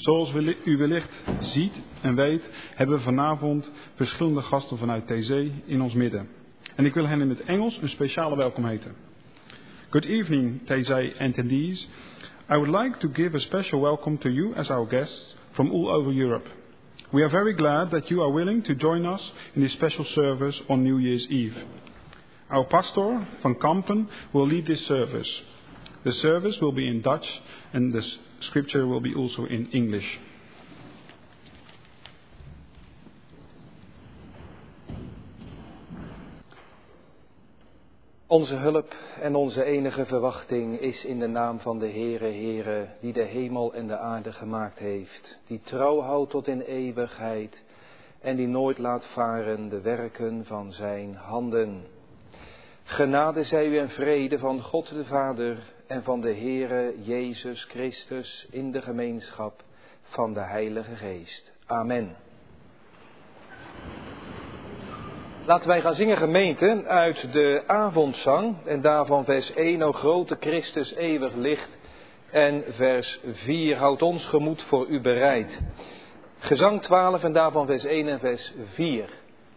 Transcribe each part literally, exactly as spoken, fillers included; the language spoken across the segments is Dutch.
Zoals u wellicht ziet en weet, hebben we vanavond verschillende gasten vanuit T C in ons midden. En ik wil hen in het Engels een speciale welkom heten. Good evening, T C attendees. I would like to give a special welcome to you as our guests from all over Europe. We are very glad that you are willing to join us in this special service on New Year's Eve. Our pastor, Van Kampen, will lead this service. The service will be in Dutch and the scripture will be also in English. Onze hulp en onze enige verwachting is in de naam van de Heere, Heere, die de hemel en de aarde gemaakt heeft, die trouw houdt tot in eeuwigheid en die nooit laat varen de werken van zijn handen. Genade zij u en vrede van God de Vader en van de Heere Jezus Christus in de gemeenschap van de Heilige Geest. Amen. Laten wij gaan zingen, gemeente, uit de avondzang en daarvan vers één, o grote Christus eeuwig licht, en vers vier, houd ons gemoed voor u bereid. Gezang twaalf en daarvan vers één en vers vier.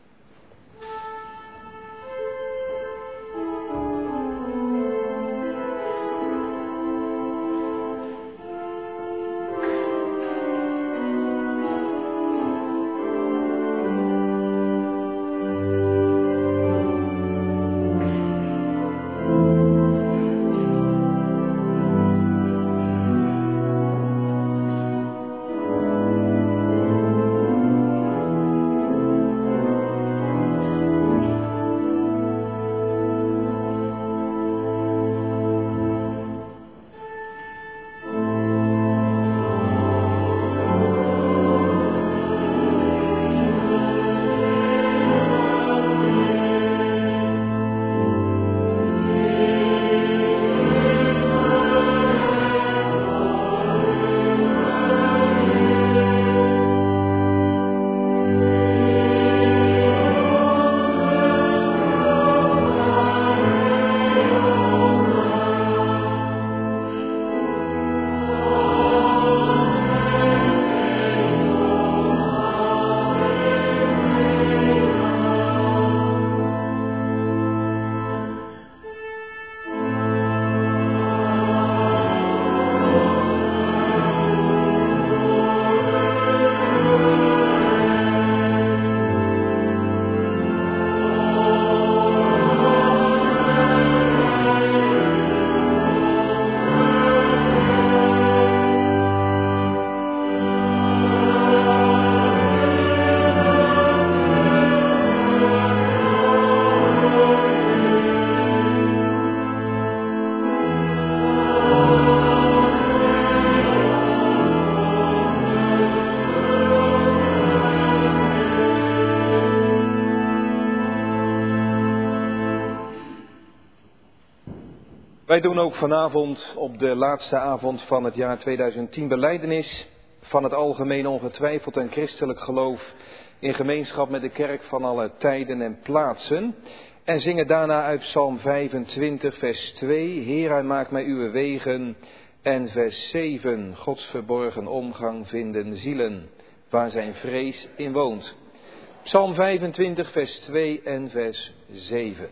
Wij doen ook vanavond op de laatste avond van het jaar tweeduizend tien belijdenis van het algemeen ongetwijfeld en christelijk geloof in gemeenschap met de kerk van alle tijden en plaatsen. En zingen daarna uit Psalm vijfentwintig vers twee, Heer, hij maakt mij uw wegen. En vers zeven, Gods verborgen omgang vinden zielen, waar zijn vrees in woont. Psalm vijfentwintig vers twee en vers zeven.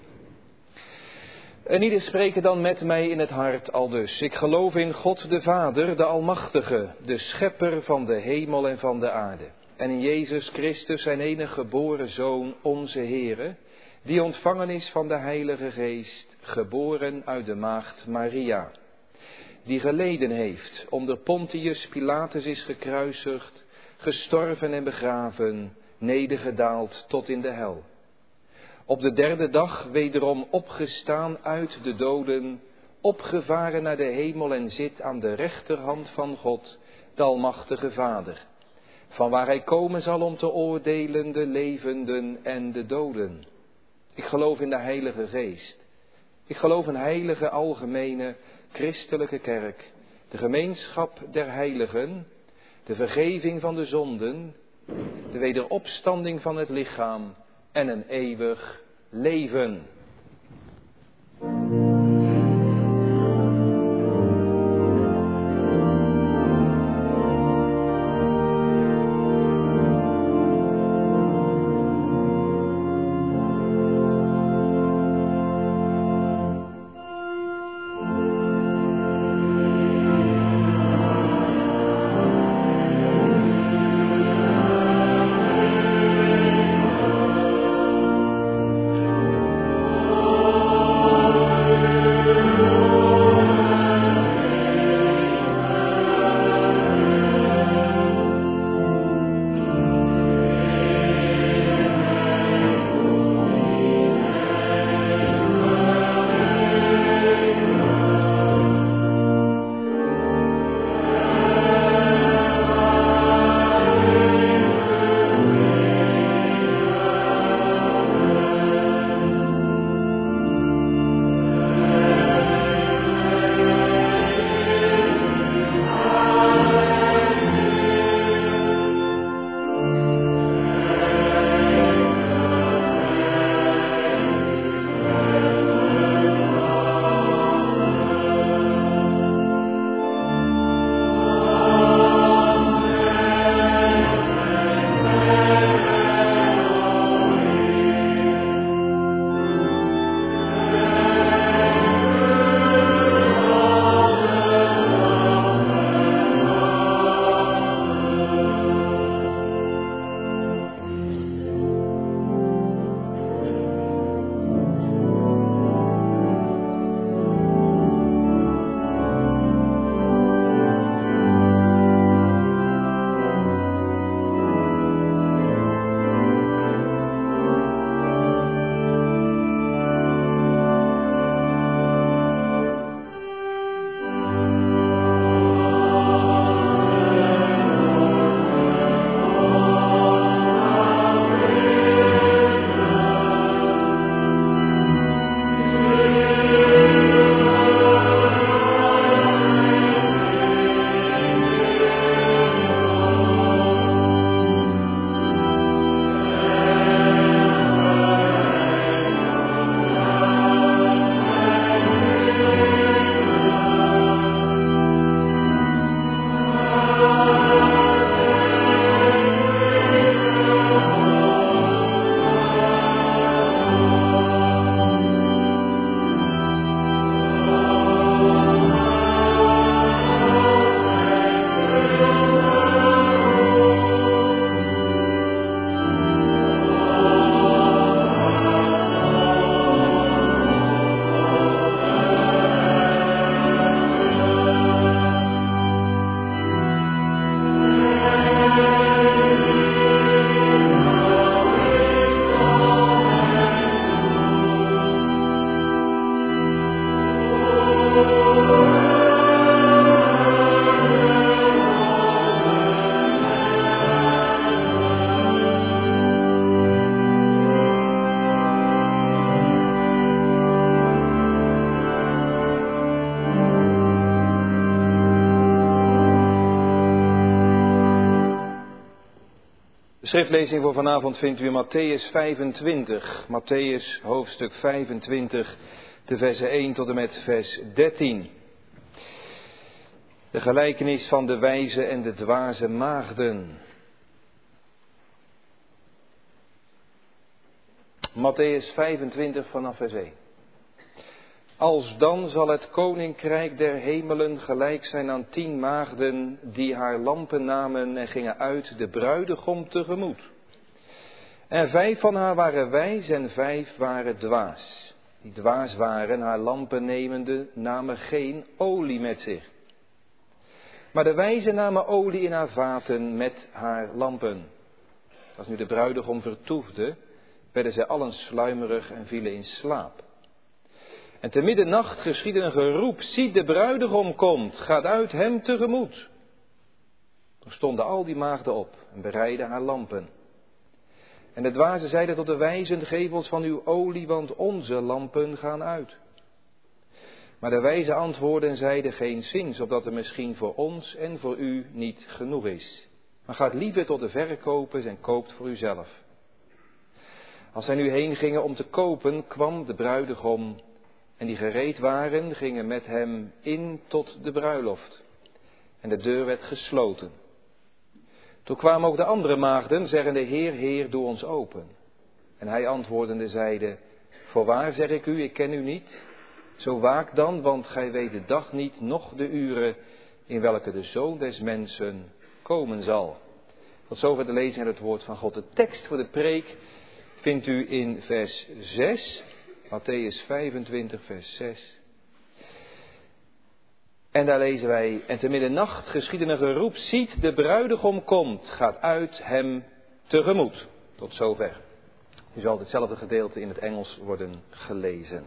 En ieder spreken dan met mij in het hart aldus. Ik geloof in God de Vader, de Almachtige, de Schepper van de hemel en van de aarde. En in Jezus Christus, zijn enige geboren Zoon, onze Heere, die ontvangen is van de Heilige Geest, geboren uit de maagd Maria. Die geleden heeft, onder Pontius Pilatus is gekruisigd, gestorven en begraven, nedergedaald tot in de hel. Op de derde dag wederom opgestaan uit de doden, opgevaren naar de hemel en zit aan de rechterhand van God, de Almachtige Vader, van waar hij komen zal om te oordelen de levenden en de doden. Ik geloof in de Heilige Geest. Ik geloof in heilige, algemene, christelijke kerk, de gemeenschap der heiligen, de vergeving van de zonden, de wederopstanding van het lichaam en een eeuwig leven. De schriftlezing voor vanavond vindt u in Mattheüs vijfentwintig. Mattheüs hoofdstuk vijfentwintig, de versen één tot en met vers dertien. De gelijkenis van de wijze en de dwaze maagden. Mattheüs vijfentwintig vanaf vers één. Alsdan zal het koninkrijk der hemelen gelijk zijn aan tien maagden die haar lampen namen en gingen uit de bruidegom tegemoet. En vijf van haar waren wijs en vijf waren dwaas. Die dwaas waren, haar lampen nemende, namen geen olie met zich. Maar de wijze namen olie in haar vaten met haar lampen. Als nu de bruidegom vertoefde, werden zij allen sluimerig en vielen in slaap. En te middernacht geschiedde een geroep, zie de bruidegom komt, gaat uit hem tegemoet. Toen stonden al die maagden op en bereidden haar lampen. En de dwazen zeiden tot de wijzen, geef ons van uw olie, want onze lampen gaan uit. Maar de wijzen antwoordden en zeiden, geenszins, opdat er misschien voor ons en voor u niet genoeg is. Maar gaat liever tot de verkopers en koopt voor uzelf. Als zij nu heen gingen om te kopen, kwam de bruidegom. En die gereed waren, gingen met hem in tot de bruiloft. En de deur werd gesloten. Toen kwamen ook de andere maagden, zeggende, Heer, Heer, doe ons open. En hij antwoordende zeide, voorwaar zeg ik u, ik ken u niet. Zo waak dan, want gij weet de dag niet, noch de uren, in welke de Zoon des Mensen komen zal. Tot zover de lezing en het woord van God. De tekst voor de preek vindt u in vers zes, Mattheüs vijfentwintig, vers zes. En daar lezen wij, en te middernacht geschiedde een geroep, ziet de bruidegom komt, gaat uit hem tegemoet. Tot zover. U zal hetzelfde gedeelte in het Engels worden gelezen.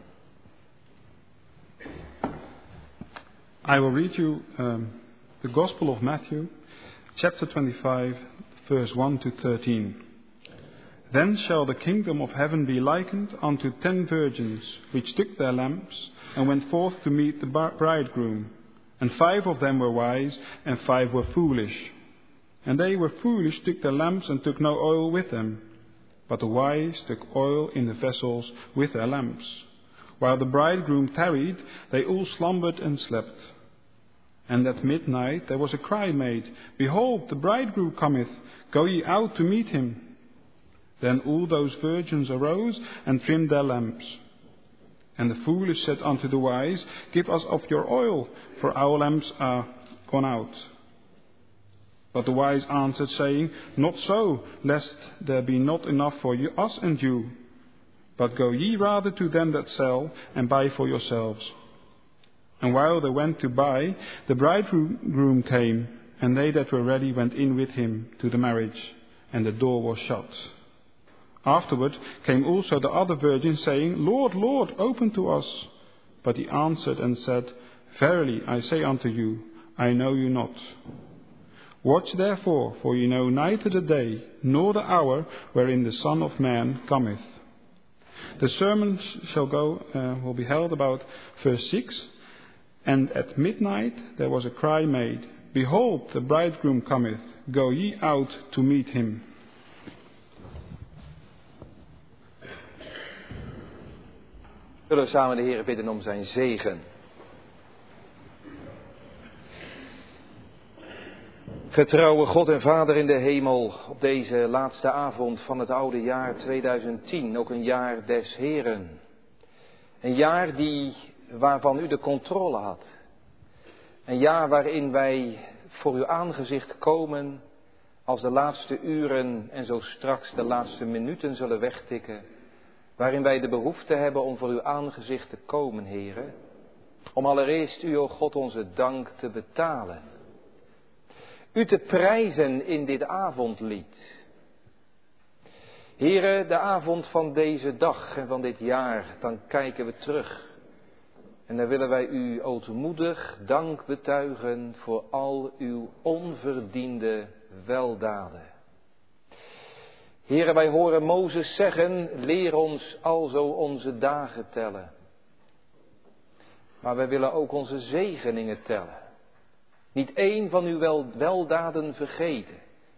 I will read you um, the Gospel of Matthew, chapter twenty-five, verse one to thirteen. Then shall the kingdom of heaven be likened unto ten virgins, which took their lamps, and went forth to meet the bridegroom. And five of them were wise, and five were foolish. And they were foolish took their lamps, and took no oil with them. But the wise took oil in the vessels with their lamps. While the bridegroom tarried, they all slumbered and slept. And at midnight there was a cry made, Behold, the bridegroom cometh, go ye out to meet him. Then all those virgins arose and trimmed their lamps. And the foolish said unto the wise, Give us of your oil, for our lamps are gone out. But the wise answered, saying, Not so, lest there be not enough for you, us and you. But go ye rather to them that sell, and buy for yourselves. And while they went to buy, the bridegroom came, and they that were ready went in with him to the marriage, and the door was shut. Afterward came also the other virgins, saying, Lord, Lord, open to us. But he answered and said, Verily I say unto you, I know you not. Watch therefore, for ye know neither the day, nor the hour wherein the Son of Man cometh. The sermon shall go, uh, will be held about verse six. And at midnight there was a cry made, Behold, the bridegroom cometh, go ye out to meet him. Zullen we samen de Heer bidden om zijn zegen. Getrouwe God en Vader in de hemel, op deze laatste avond van het oude jaar tweeduizend tien, ook een jaar des Heren. Een jaar die, waarvan u de controle had. Een jaar waarin wij voor uw aangezicht komen als de laatste uren en zo straks de laatste minuten zullen wegtikken. Waarin wij de behoefte hebben om voor uw aangezicht te komen, Heere. Om allereerst u, o God, onze dank te betalen. U te prijzen in dit avondlied. Heere, de avond van deze dag en van dit jaar, dan kijken we terug. En dan willen wij u ootmoedig dank betuigen voor al uw onverdiende weldaden. Heere, wij horen Mozes zeggen, leer ons alzo onze dagen tellen. Maar wij willen ook onze zegeningen tellen. Niet één van uw wel, weldaden vergeten.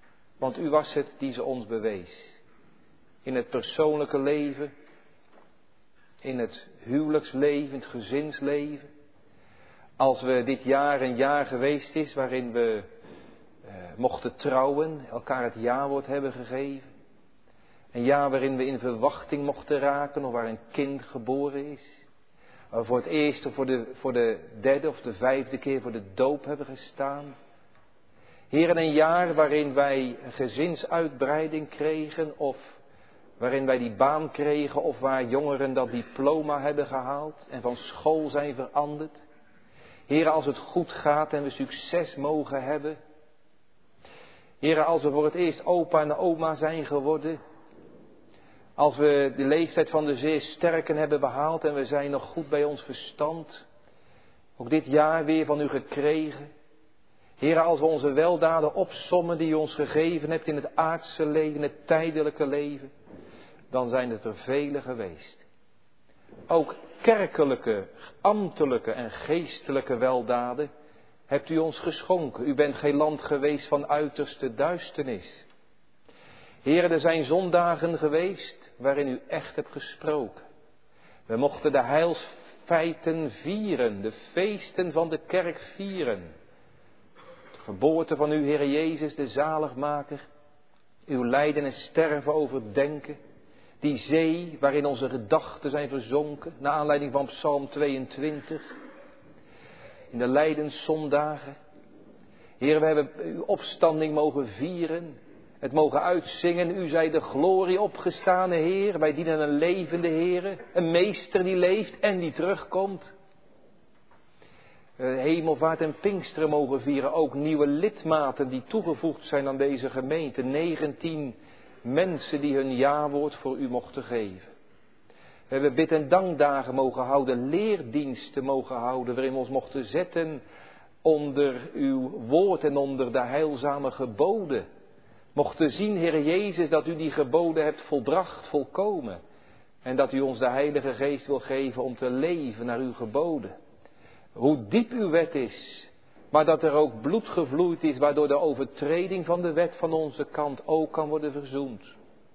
Want u was het die ze ons bewees. In het persoonlijke leven, in het huwelijksleven, in het gezinsleven. Als we dit jaar een jaar geweest is waarin we eh, mochten trouwen, elkaar het jawoord hebben gegeven. Een jaar waarin we in verwachting mochten raken of waar een kind geboren is. Waar we voor het eerst of voor de, voor de derde of de vijfde keer voor de doop hebben gestaan. Heer, een jaar waarin wij een gezinsuitbreiding kregen of waarin wij die baan kregen of waar jongeren dat diploma hebben gehaald en van school zijn veranderd. Heer, als het goed gaat en we succes mogen hebben. Heer, als we voor het eerst opa en oma zijn geworden. Als we de leeftijd van de zeer sterken hebben behaald en we zijn nog goed bij ons verstand. Ook dit jaar weer van u gekregen. Heer, als we onze weldaden opsommen die u ons gegeven hebt in het aardse leven, in het tijdelijke leven. Dan zijn het er vele geweest. Ook kerkelijke, ambtelijke en geestelijke weldaden hebt u ons geschonken. U bent geen land geweest van uiterste duisternis. Heer, er zijn zondagen geweest waarin u echt hebt gesproken. We mochten de heilsfeiten vieren, de feesten van de kerk vieren. De geboorte van uw Heer Jezus, de zaligmaker. Uw lijden en sterven overdenken. Die zee waarin onze gedachten zijn verzonken, naar aanleiding van Psalm tweeëntwintig. In de lijdenszondagen. Heer, we hebben uw opstanding mogen vieren. Het mogen uitzingen. U zij de glorie opgestane Heer. Wij dienen een levende Heer. Een meester die leeft en die terugkomt. Hemelvaart en Pinksteren mogen vieren. Ook nieuwe lidmaten die toegevoegd zijn aan deze gemeente. negentien mensen die hun jawoord voor u mochten geven. We hebben bid- en dankdagen mogen houden, leerdiensten mogen houden, waarin we ons mochten zetten onder uw woord en onder de heilzame geboden. Mochten zien, Heer Jezus, dat u die geboden hebt volbracht, volkomen. En dat u ons de Heilige Geest wil geven om te leven naar uw geboden. Hoe diep uw wet is, maar dat er ook bloed gevloeid is, waardoor de overtreding van de wet van onze kant ook kan worden verzoend.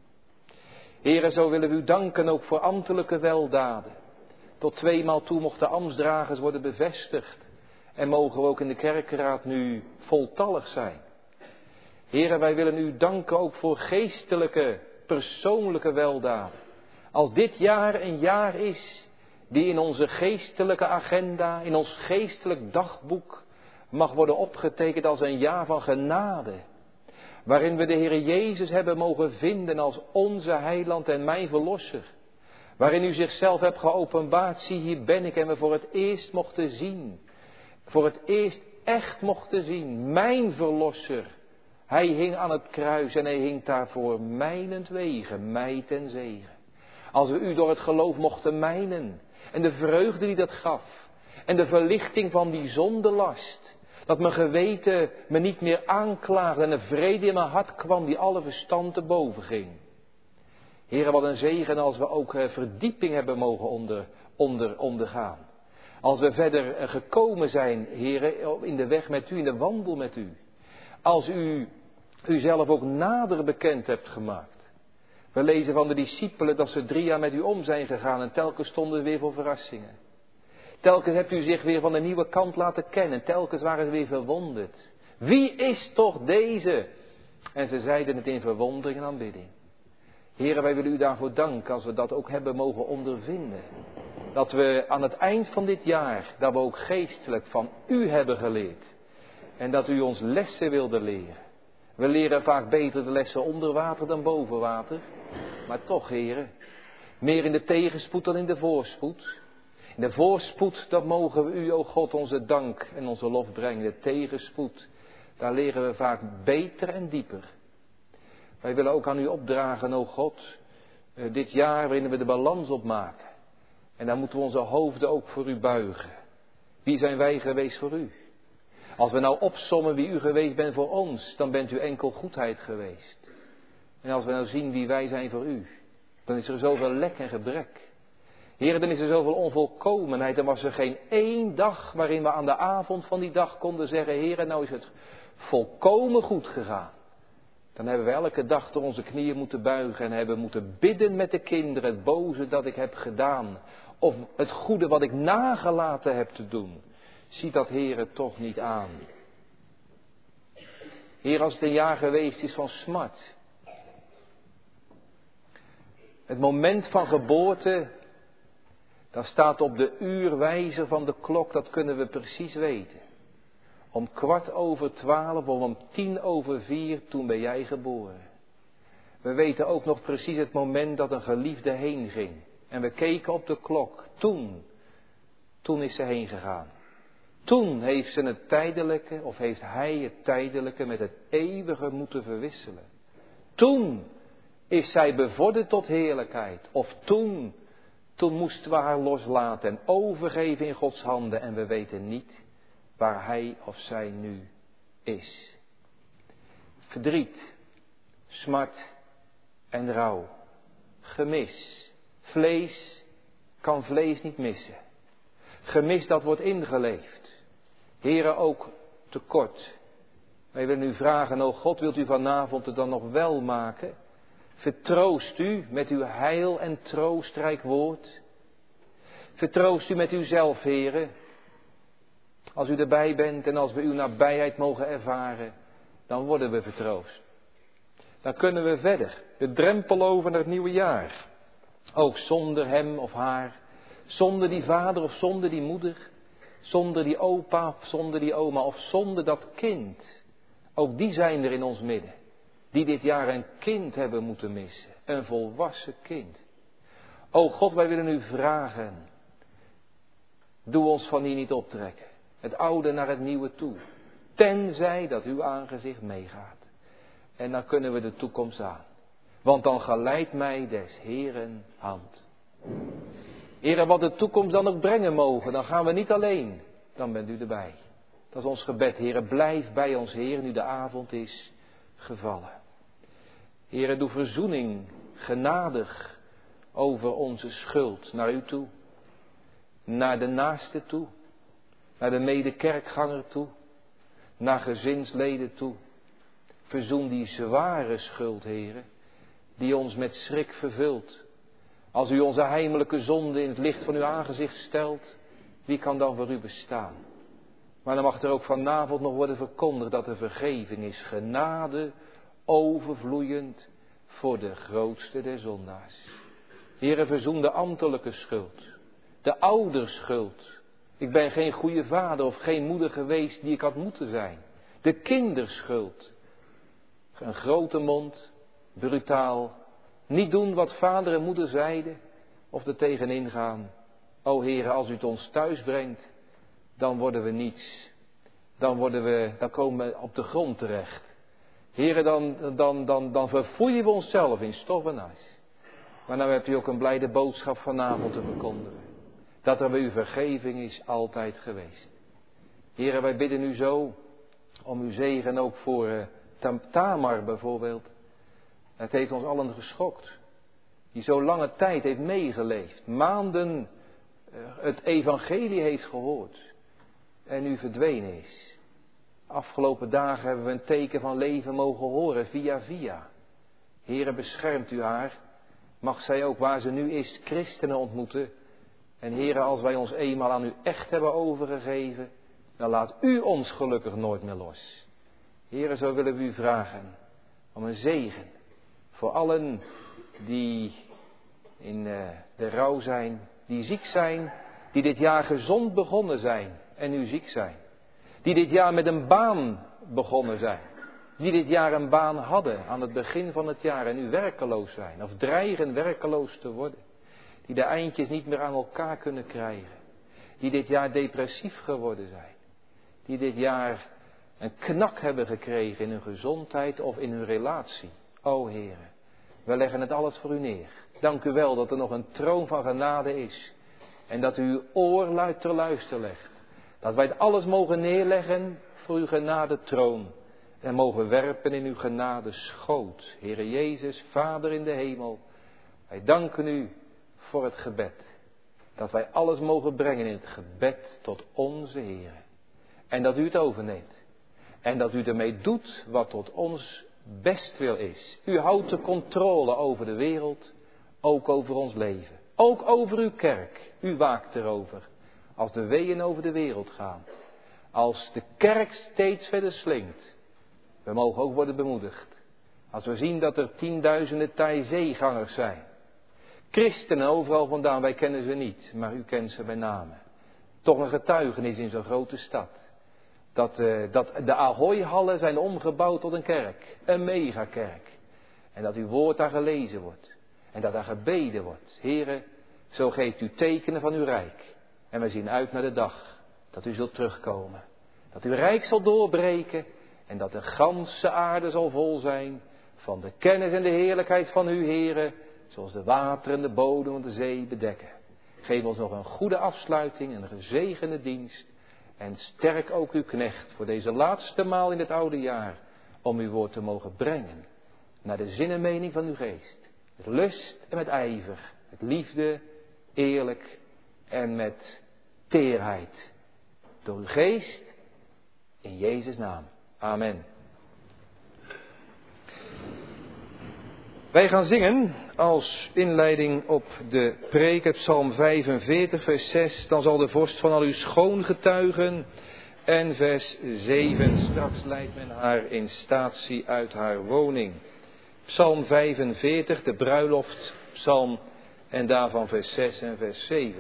Heren, zo willen we u danken ook voor ambtelijke weldaden. Tot tweemaal toe mochten ambtsdragers worden bevestigd. En mogen we ook in de kerkenraad nu voltallig zijn. Heren, wij willen u danken ook voor geestelijke, persoonlijke weldaden. Als dit jaar een jaar is die in onze geestelijke agenda, in ons geestelijk dagboek mag worden opgetekend als een jaar van genade. Waarin we de Heer Jezus hebben mogen vinden als onze heiland en mijn verlosser. Waarin u zichzelf hebt geopenbaard, zie hier ben ik en we voor het eerst mochten zien. Voor het eerst echt mochten zien, mijn verlosser. Hij hing aan het kruis en hij hing daar voor mijnentwege, mij ten zegen. Als we u door het geloof mochten mijnen en de vreugde die dat gaf en de verlichting van die zondelast. Dat mijn geweten me niet meer aanklaagde en een vrede in mijn hart kwam die alle verstand te boven ging. Heren, wat een zegen als we ook verdieping hebben mogen onder, onder, ondergaan. Als we verder gekomen zijn, heren, in de weg met u, in de wandel met u. Als u uzelf ook nader bekend hebt gemaakt. We lezen van de discipelen dat ze drie jaar met u om zijn gegaan en telkens stonden weer voor verrassingen. Telkens hebt u zich weer van een nieuwe kant laten kennen. Telkens waren ze weer verwonderd. Wie is toch deze? En ze zeiden het in verwondering en aanbidding. Heren, wij willen u daarvoor danken als we dat ook hebben mogen ondervinden. Dat we aan het eind van dit jaar, dat we ook geestelijk van u hebben geleerd. En dat u ons lessen wilde leren. We leren vaak beter de lessen onder water dan boven water. Maar toch, heren, meer in de tegenspoed dan in de voorspoed. In de voorspoed, dat mogen we u, o God, onze dank en onze lof brengen. De tegenspoed, daar leren we vaak beter en dieper. Wij willen ook aan u opdragen, o God, dit jaar waarin we de balans opmaken. En daar moeten we onze hoofden ook voor u buigen. Wie zijn wij geweest voor u? Als we nou opsommen wie u geweest bent voor ons, dan bent u enkel goedheid geweest. En als we nou zien wie wij zijn voor u, dan is er zoveel lek en gebrek. Heren, dan is er zoveel onvolkomenheid. Dan was er geen één dag waarin we aan de avond van die dag konden zeggen, Heren, nou is het volkomen goed gegaan. Dan hebben we elke dag door onze knieën moeten buigen en hebben moeten bidden met de kinderen. Het boze dat ik heb gedaan. Of het goede wat ik nagelaten heb te doen. Ziet dat Heer het toch niet aan. Heer, als het een jaar geweest is van smart. Het moment van geboorte, dat staat op de uurwijzer van de klok, dat kunnen we precies weten. Om kwart over twaalf of om tien over vier, toen ben jij geboren. We weten ook nog precies het moment dat een geliefde heen ging. En we keken op de klok. Toen, toen is ze heen gegaan. Toen heeft ze het tijdelijke, of heeft hij het tijdelijke met het eeuwige moeten verwisselen. Toen is zij bevorderd tot heerlijkheid. Of toen, toen moesten we haar loslaten en overgeven in Gods handen. En we weten niet waar hij of zij nu is. Verdriet, smart en rouw. Gemis. Vlees kan vlees niet missen. Gemis dat wordt ingeleefd. Here ook tekort. Wij willen u vragen, o God, wilt u vanavond het dan nog wel maken? Vertroost u met uw heil en troostrijk woord. Vertroost u met uzelf, Heere. Als u erbij bent en als we uw nabijheid mogen ervaren, dan worden we vertroost. Dan kunnen we verder, de drempel over naar het nieuwe jaar. Ook zonder hem of haar, zonder die vader of zonder die moeder, zonder die opa of zonder die oma of zonder dat kind. Ook die zijn er in ons midden, die dit jaar een kind hebben moeten missen, een volwassen kind. O God, wij willen u vragen, doe ons van hier niet optrekken, het oude naar het nieuwe toe, tenzij dat uw aangezicht meegaat. En dan kunnen we de toekomst aan. Want dan geleidt mij des Heeren hand. Heere, wat de toekomst dan ook brengen mogen, dan gaan we niet alleen. Dan bent u erbij. Dat is ons gebed, Heere, blijf bij ons, Heer, nu de avond is gevallen. Heere, doe verzoening genadig over onze schuld naar u toe. Naar de naaste toe. Naar de medekerkganger toe. Naar gezinsleden toe. Verzoen die zware schuld, Heere, die ons met schrik vervult. Als u onze heimelijke zonde in het licht van uw aangezicht stelt, wie kan dan voor u bestaan? Maar dan mag er ook vanavond nog worden verkondigd dat er vergeving is. Genade overvloeiend voor de grootste der zondaars. Heere, verzoen de ambtelijke schuld, de ouderschuld. Ik ben geen goede vader of geen moeder geweest die ik had moeten zijn. De kinderschuld. Een grote mond, brutaal, niet doen wat vader en moeder zeiden, of er tegenin gaan. O Heere, als u het ons thuis brengt, dan worden we niets. Dan, worden we, dan komen we op de grond terecht. Heere, dan, dan, dan, dan verfoeien we onszelf in stof en as. Maar nou hebt u ook een blijde boodschap vanavond te verkondigen. Dat er bij u vergeving is altijd geweest. Heere, wij bidden u zo om uw zegen ook voor uh, Tamar bijvoorbeeld. Het heeft ons allen geschokt. Die zo lange tijd heeft meegeleefd. Maanden uh, het evangelie heeft gehoord. En nu verdwenen is. Afgelopen dagen hebben we een teken van leven mogen horen via via. Heere, beschermt u haar. Mag zij ook waar ze nu is christenen ontmoeten. En Heere, als wij ons eenmaal aan u echt hebben overgegeven, dan laat u ons gelukkig nooit meer los. Heere, zo willen we u vragen om een zegen voor allen die in uh, de rouw zijn, die ziek zijn, die dit jaar gezond begonnen zijn en nu ziek zijn. Die dit jaar met een baan begonnen zijn. Die dit jaar een baan hadden aan het begin van het jaar en nu werkeloos zijn of dreigen werkeloos te worden. Die de eindjes niet meer aan elkaar kunnen krijgen. Die dit jaar depressief geworden zijn. Die dit jaar een knak hebben gekregen in hun gezondheid of in hun relatie. O Heere, we leggen het alles voor u neer. Dank u wel dat er nog een troon van genade is. En dat u uw oor luid ter luister legt. Dat wij het alles mogen neerleggen voor uw genade troon. En mogen werpen in uw genade schoot. Heere Jezus, Vader in de hemel. Wij danken u voor het gebed. Dat wij alles mogen brengen in het gebed tot onze Heere. En dat u het overneemt. En dat u ermee doet wat tot ons bestwil is. U houdt de controle over de wereld, ook over ons leven. Ook over uw kerk. U waakt erover. Als de weeën over de wereld gaan. Als de kerk steeds verder slinkt. We mogen ook worden bemoedigd. Als we zien dat er tienduizenden Thaizee-gangers zijn. Christenen overal vandaan, wij kennen ze niet, maar u kent ze bij name. Toch een getuigenis in zo'n grote stad. Dat, uh, dat de Ahoy-hallen zijn omgebouwd tot een kerk. Een megakerk. En dat uw woord daar gelezen wordt. En dat daar gebeden wordt. Here, zo geeft u tekenen van uw rijk. En wij zien uit naar de dag dat u zult terugkomen. Dat uw rijk zal doorbreken. En dat de ganse aarde zal vol zijn van de kennis en de heerlijkheid van uw Here. Zoals de wateren de bodem van de zee bedekken. Geef ons nog een goede afsluiting en een gezegende dienst. En sterk ook uw knecht voor deze laatste maal in het oude jaar. Om uw woord te mogen brengen. Naar de zin en mening van uw geest. Met lust en met ijver. Met liefde, eerlijk en met teerheid. Door uw geest. In Jezus' naam. Amen. Wij gaan zingen als inleiding op de preek uit Psalm vijfenveertig vers zes. Dan zal de vorst van al uw schoon getuigen. En vers zeven. Straks leidt men haar in statie uit haar woning. Psalm vijfenveertig, de bruiloftspsalm. En daarvan vers zes en vers zeven.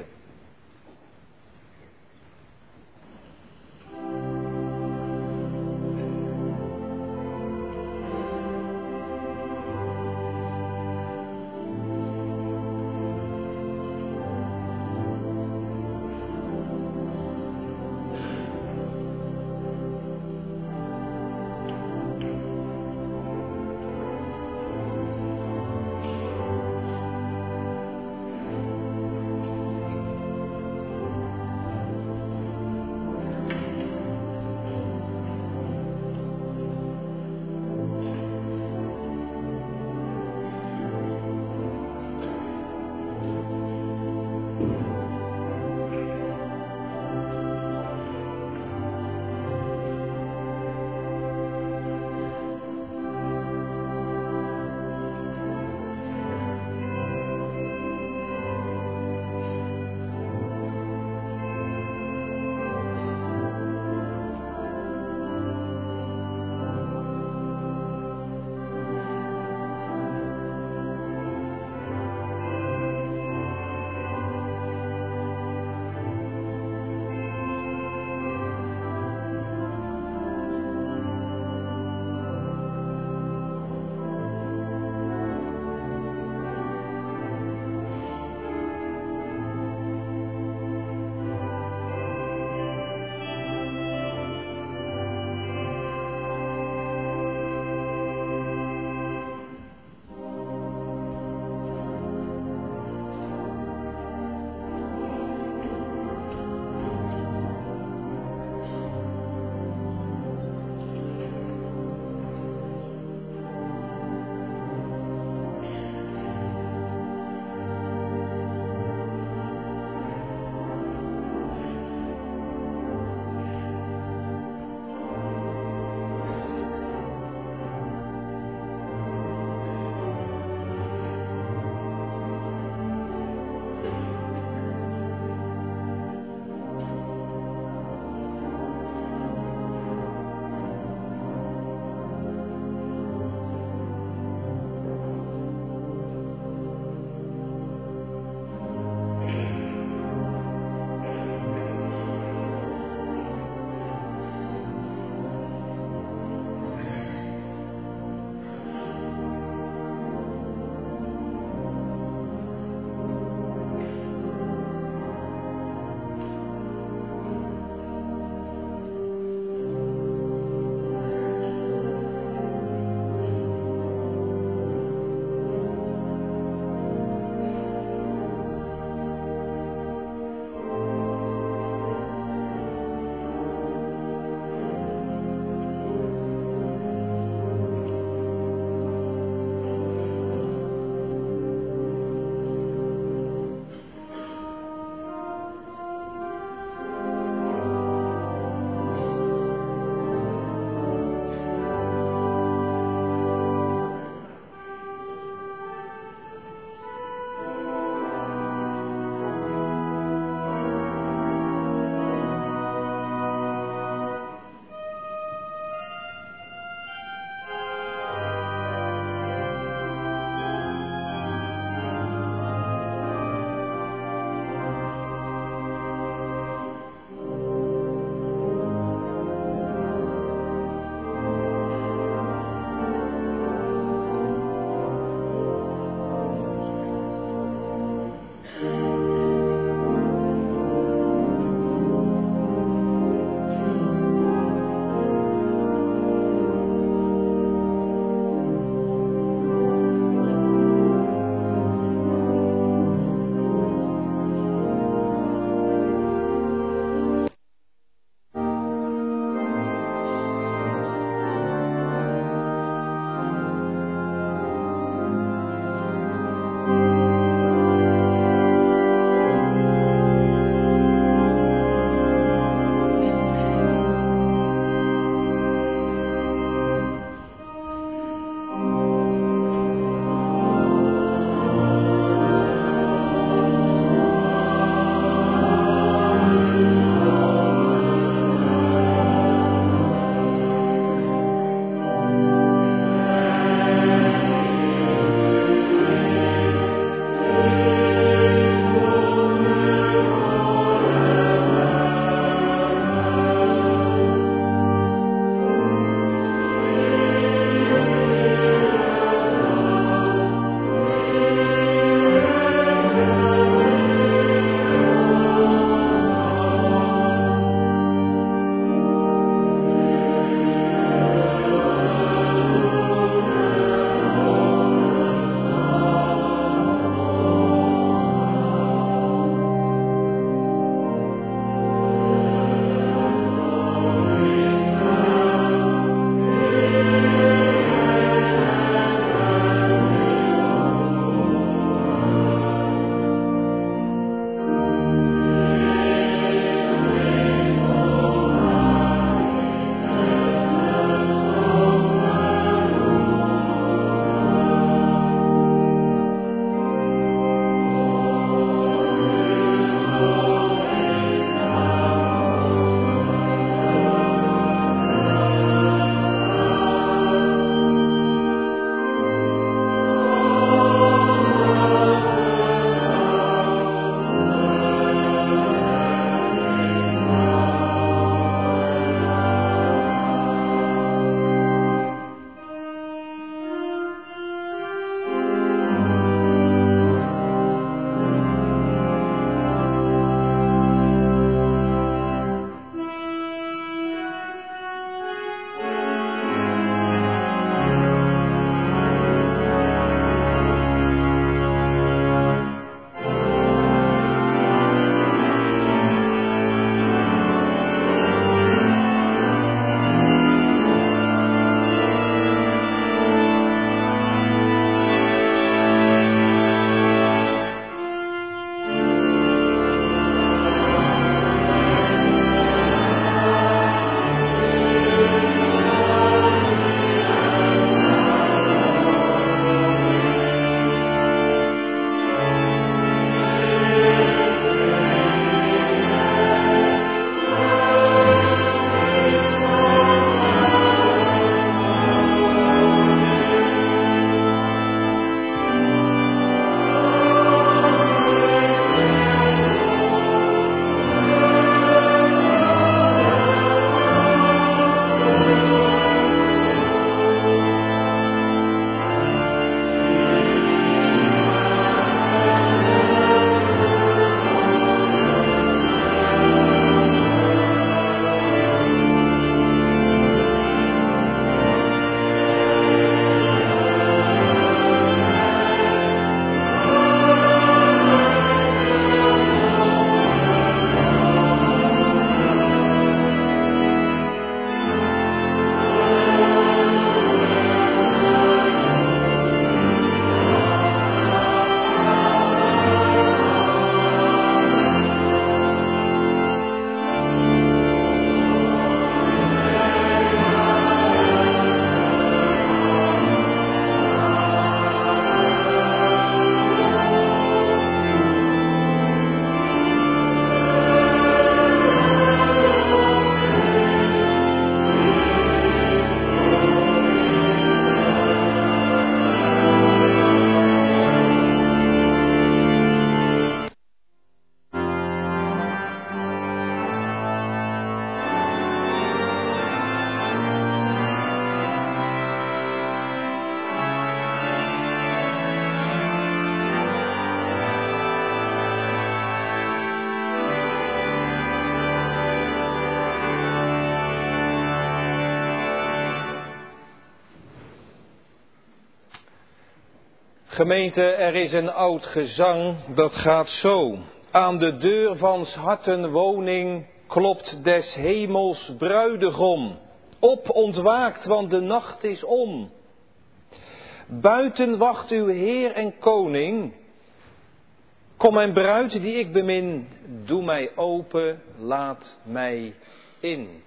Gemeente, er is een oud gezang, dat gaat zo. Aan de deur van 's harten woning klopt des hemels bruidegom. Op, ontwaakt, want de nacht is om. Buiten wacht uw Heer en Koning. Kom mijn bruid die ik bemin, doe mij open, laat mij in.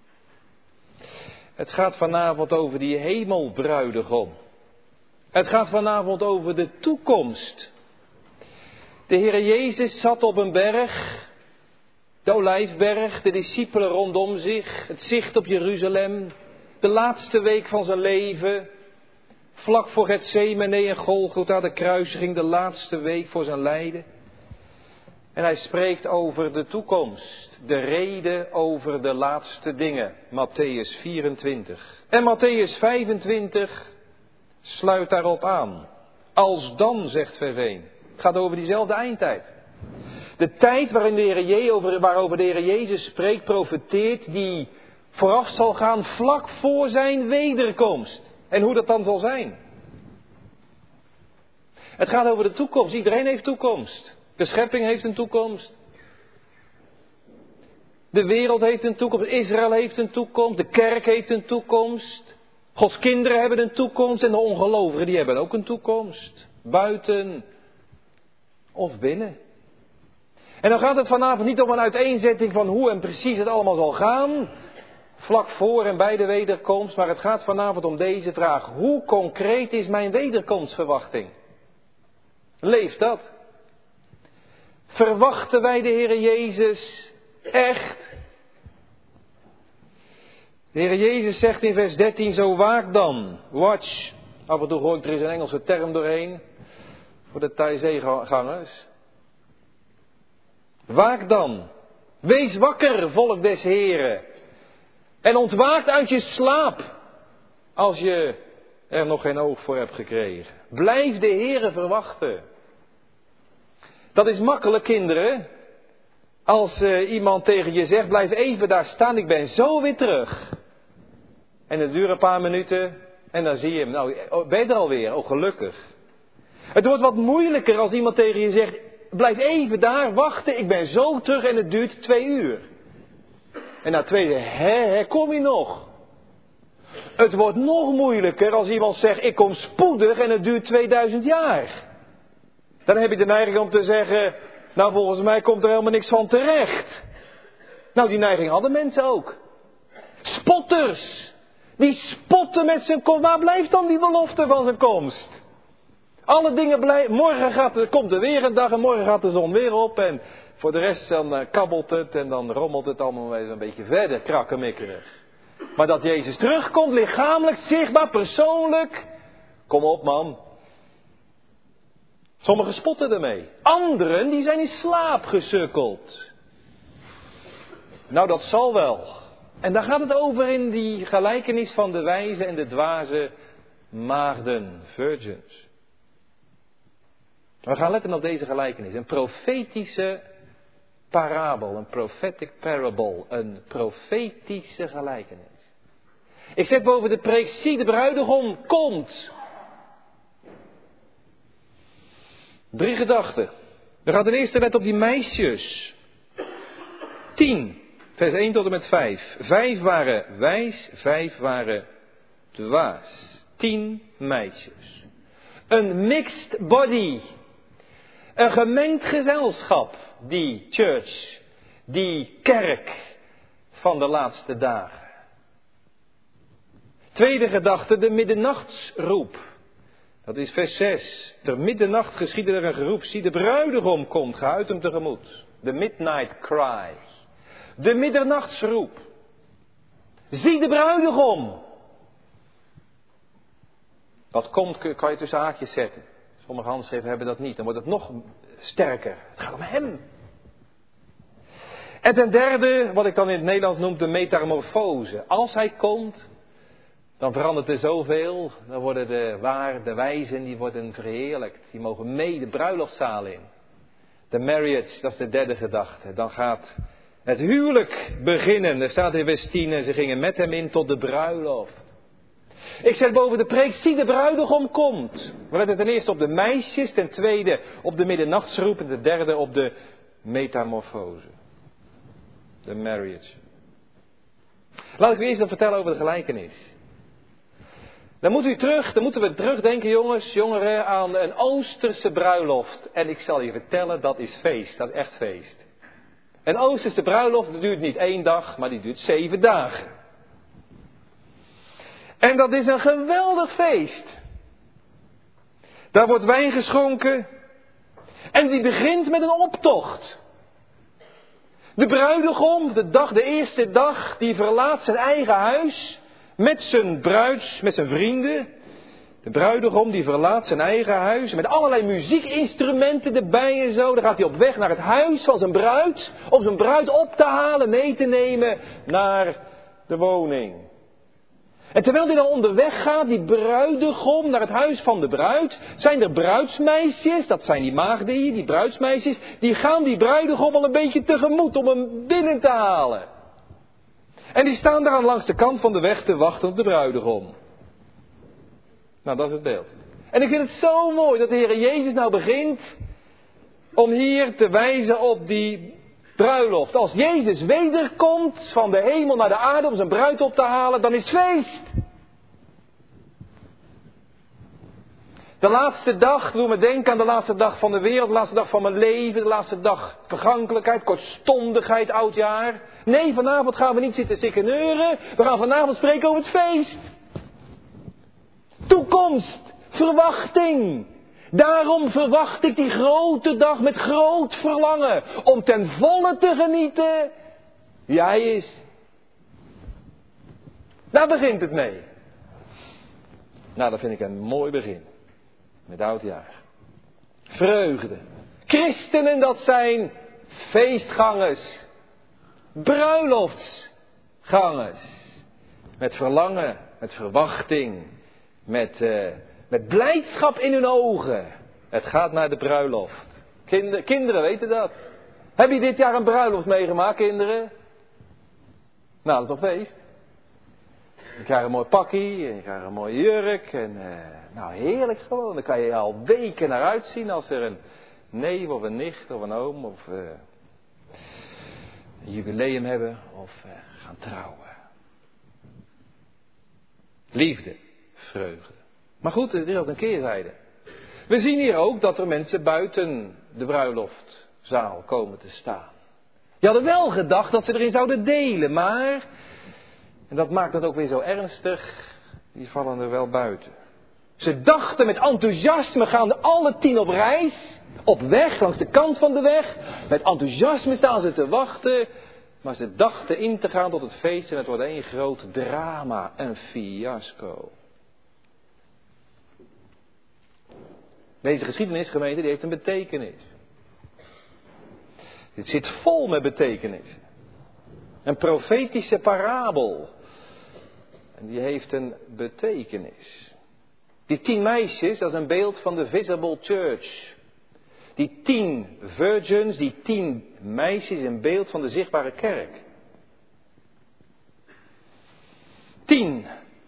Het gaat vanavond over die hemelbruidegom. Het gaat vanavond over de toekomst. De Heer Jezus zat op een berg, de Olijfberg, de discipelen rondom zich, het zicht op Jeruzalem, de laatste week van zijn leven, vlak voor Getsemane en Golgotha, de kruisiging, de laatste week voor zijn lijden. En hij spreekt over de toekomst, de reden over de laatste dingen, Mattheüs vierentwintig. En Mattheüs vijfentwintig sluit daarop aan. Als dan, zegt vers één. Het gaat over diezelfde eindtijd. De tijd waarin de Heer Je, over, waarover de Heer Jezus spreekt, profeteert, die vooraf zal gaan vlak voor zijn wederkomst. En hoe dat dan zal zijn. Het gaat over de toekomst. Iedereen heeft toekomst. De schepping heeft een toekomst. De wereld heeft een toekomst. Israël heeft een toekomst. De kerk heeft een toekomst. Gods kinderen hebben een toekomst. En de ongelovigen die hebben ook een toekomst. Buiten of binnen. En dan gaat het vanavond niet om een uiteenzetting van hoe en precies het allemaal zal gaan. Vlak voor en bij de wederkomst. Maar het gaat vanavond om deze vraag. Hoe concreet is mijn wederkomstverwachting? Leeft dat? Verwachten wij de Heer Jezus echt? De Heer Jezus zegt in vers dertien, zo waak dan, watch. Af en toe hoor ik er is een Engelse term doorheen, voor de Thaizee-gangers. Waak dan, wees wakker, volk des Heren. En ontwaakt uit je slaap, als je er nog geen oog voor hebt gekregen. Blijf de Heere verwachten. Dat is makkelijk, kinderen. Als uh, iemand tegen je zegt, blijf even daar staan, ik ben zo weer terug. En het duurt een paar minuten en dan zie je hem. Nou, ben je er alweer? Oh, gelukkig. Het wordt wat moeilijker als iemand tegen je zegt, blijf even daar wachten, ik ben zo terug en het duurt twee uur. En na twee uur, hè, hè, kom je nog? Het wordt nog moeilijker als iemand zegt, ik kom spoedig en het duurt tweeduizend jaar. Dan heb je de neiging om te zeggen, nou volgens mij komt er helemaal niks van terecht. Nou, die neiging hadden mensen ook. Spotters, die spotten met zijn komst. Waar blijft dan die belofte van zijn komst? Alle dingen blijven, morgen gaat er, komt er weer een dag en morgen gaat de zon weer op. En voor de rest dan uh, kabbelt het en dan rommelt het allemaal weer een beetje verder, krakkemikkerig. Maar dat Jezus terugkomt, lichamelijk, zichtbaar, persoonlijk. Kom op man. Sommigen spotten ermee. Anderen die zijn in slaap gesukkeld. Nou dat zal wel. En daar gaat het over in die gelijkenis van de wijze en de dwaze maagden, virgins. We gaan letten op deze gelijkenis. Een profetische parabel, een prophetic parable, een profetische gelijkenis. Ik zet boven de preek, zie de bruidegom komt. Drie gedachten. We gaan ten eerste letten op die meisjes. Tien, vers één tot en met vijf. Vijf waren wijs, vijf waren dwaas. Tien meisjes. Een mixed body. Een gemengd gezelschap. Die church. Die kerk van de laatste dagen. Tweede gedachte, de middernachtsroep. Dat is vers zes. Ter middernacht geschiedde er een geroep. Zie, de bruidegom komt, ga uit hem tegemoet. De midnight cry. De middernachtsroep. Zie de bruidegom. Dat komt, kan je tussen haakjes zetten. Sommige handschriften hebben dat niet. Dan wordt het nog sterker. Het gaat om hem. En ten derde, wat ik dan in het Nederlands noem, de metamorfose. Als hij komt, dan verandert er zoveel. Dan worden de waar, de wijzen, die worden verheerlijkt. Die mogen mee de bruiloftszaal in. De marriage, dat is de derde gedachte. Dan gaat het huwelijk beginnen. Er staat in vers tien, en ze gingen met hem in tot de bruiloft. Ik zeg boven de preek, zie de bruidegom komt. We letten ten eerste op de meisjes, ten tweede op de middernachtsroep en ten derde op de metamorfose. De marriage. Laat ik u eerst nog vertellen over de gelijkenis. Dan moet u terug, dan moeten we terugdenken, jongens, jongeren, aan een Oosterse bruiloft. En ik zal je vertellen, dat is feest, dat is echt feest. Een Oosterse bruiloft, dat duurt niet één dag, maar die duurt zeven dagen. En dat is een geweldig feest. Daar wordt wijn geschonken. En die begint met een optocht. De bruidegom, de dag, de eerste dag, die verlaat zijn eigen huis. Met zijn bruids, met zijn vrienden. De bruidegom die verlaat zijn eigen huis. Met allerlei muziekinstrumenten erbij en zo. Dan gaat hij op weg naar het huis van zijn bruid. Om zijn bruid op te halen, mee te nemen naar de woning. En terwijl hij dan onderweg gaat, die bruidegom, naar het huis van de bruid, zijn er bruidsmeisjes, dat zijn die maagden hier, die bruidsmeisjes, die gaan die bruidegom al een beetje tegemoet om hem binnen te halen. En die staan daar aan langs de kant van de weg te wachten op de bruidegom. Nou, dat is het beeld. En ik vind het zo mooi dat de Heer Jezus nou begint om hier te wijzen op die bruiloft. Als Jezus wederkomt van de hemel naar de aarde om zijn bruid op te halen, dan is het feest. De laatste dag, doe me denken aan de laatste dag van de wereld, de laatste dag van mijn leven, de laatste dag vergankelijkheid, kortstondigheid, oudjaar. Nee, vanavond gaan we niet zitten sikkeneuren, we gaan vanavond spreken over het feest. Toekomst, verwachting. Daarom verwacht ik die grote dag met groot verlangen. Om ten volle te genieten wie hij is. Daar begint het mee. Nou, dat vind ik een mooi begin. Met oudjaar. Vreugde. Christenen, dat zijn feestgangers. Bruiloftsgangers. Met verlangen, met verwachting. Met... Uh, Met blijdschap in hun ogen. Het gaat naar de bruiloft. Kinder, kinderen weten dat. Heb je dit jaar een bruiloft meegemaakt, kinderen? Nou, dat is toch feest? Je krijgt een mooi pakkie en je krijgt een mooie jurk. En, uh, nou, heerlijk gewoon. Dan kan je al weken naar uitzien als er een neef of een nicht of een oom of uh, een jubileum hebben of uh, gaan trouwen. Liefde, vreugde. Maar goed, er is ook een keerzijde. We zien hier ook dat er mensen buiten de bruiloftzaal komen te staan. Die hadden wel gedacht dat ze erin zouden delen, maar, en dat maakt het ook weer zo ernstig, die vallen er wel buiten. Ze dachten met enthousiasme, gaan alle tien op reis, op weg, langs de kant van de weg. Met enthousiasme staan ze te wachten, maar ze dachten in te gaan tot het feest en het wordt één groot drama, een fiasco. Deze geschiedenisgemeente die heeft een betekenis. Dit zit vol met betekenis. Een profetische parabel. En die heeft een betekenis. Die tien meisjes, dat is een beeld van de visible church. Die tien virgins, die tien meisjes, een beeld van de zichtbare kerk. Tien.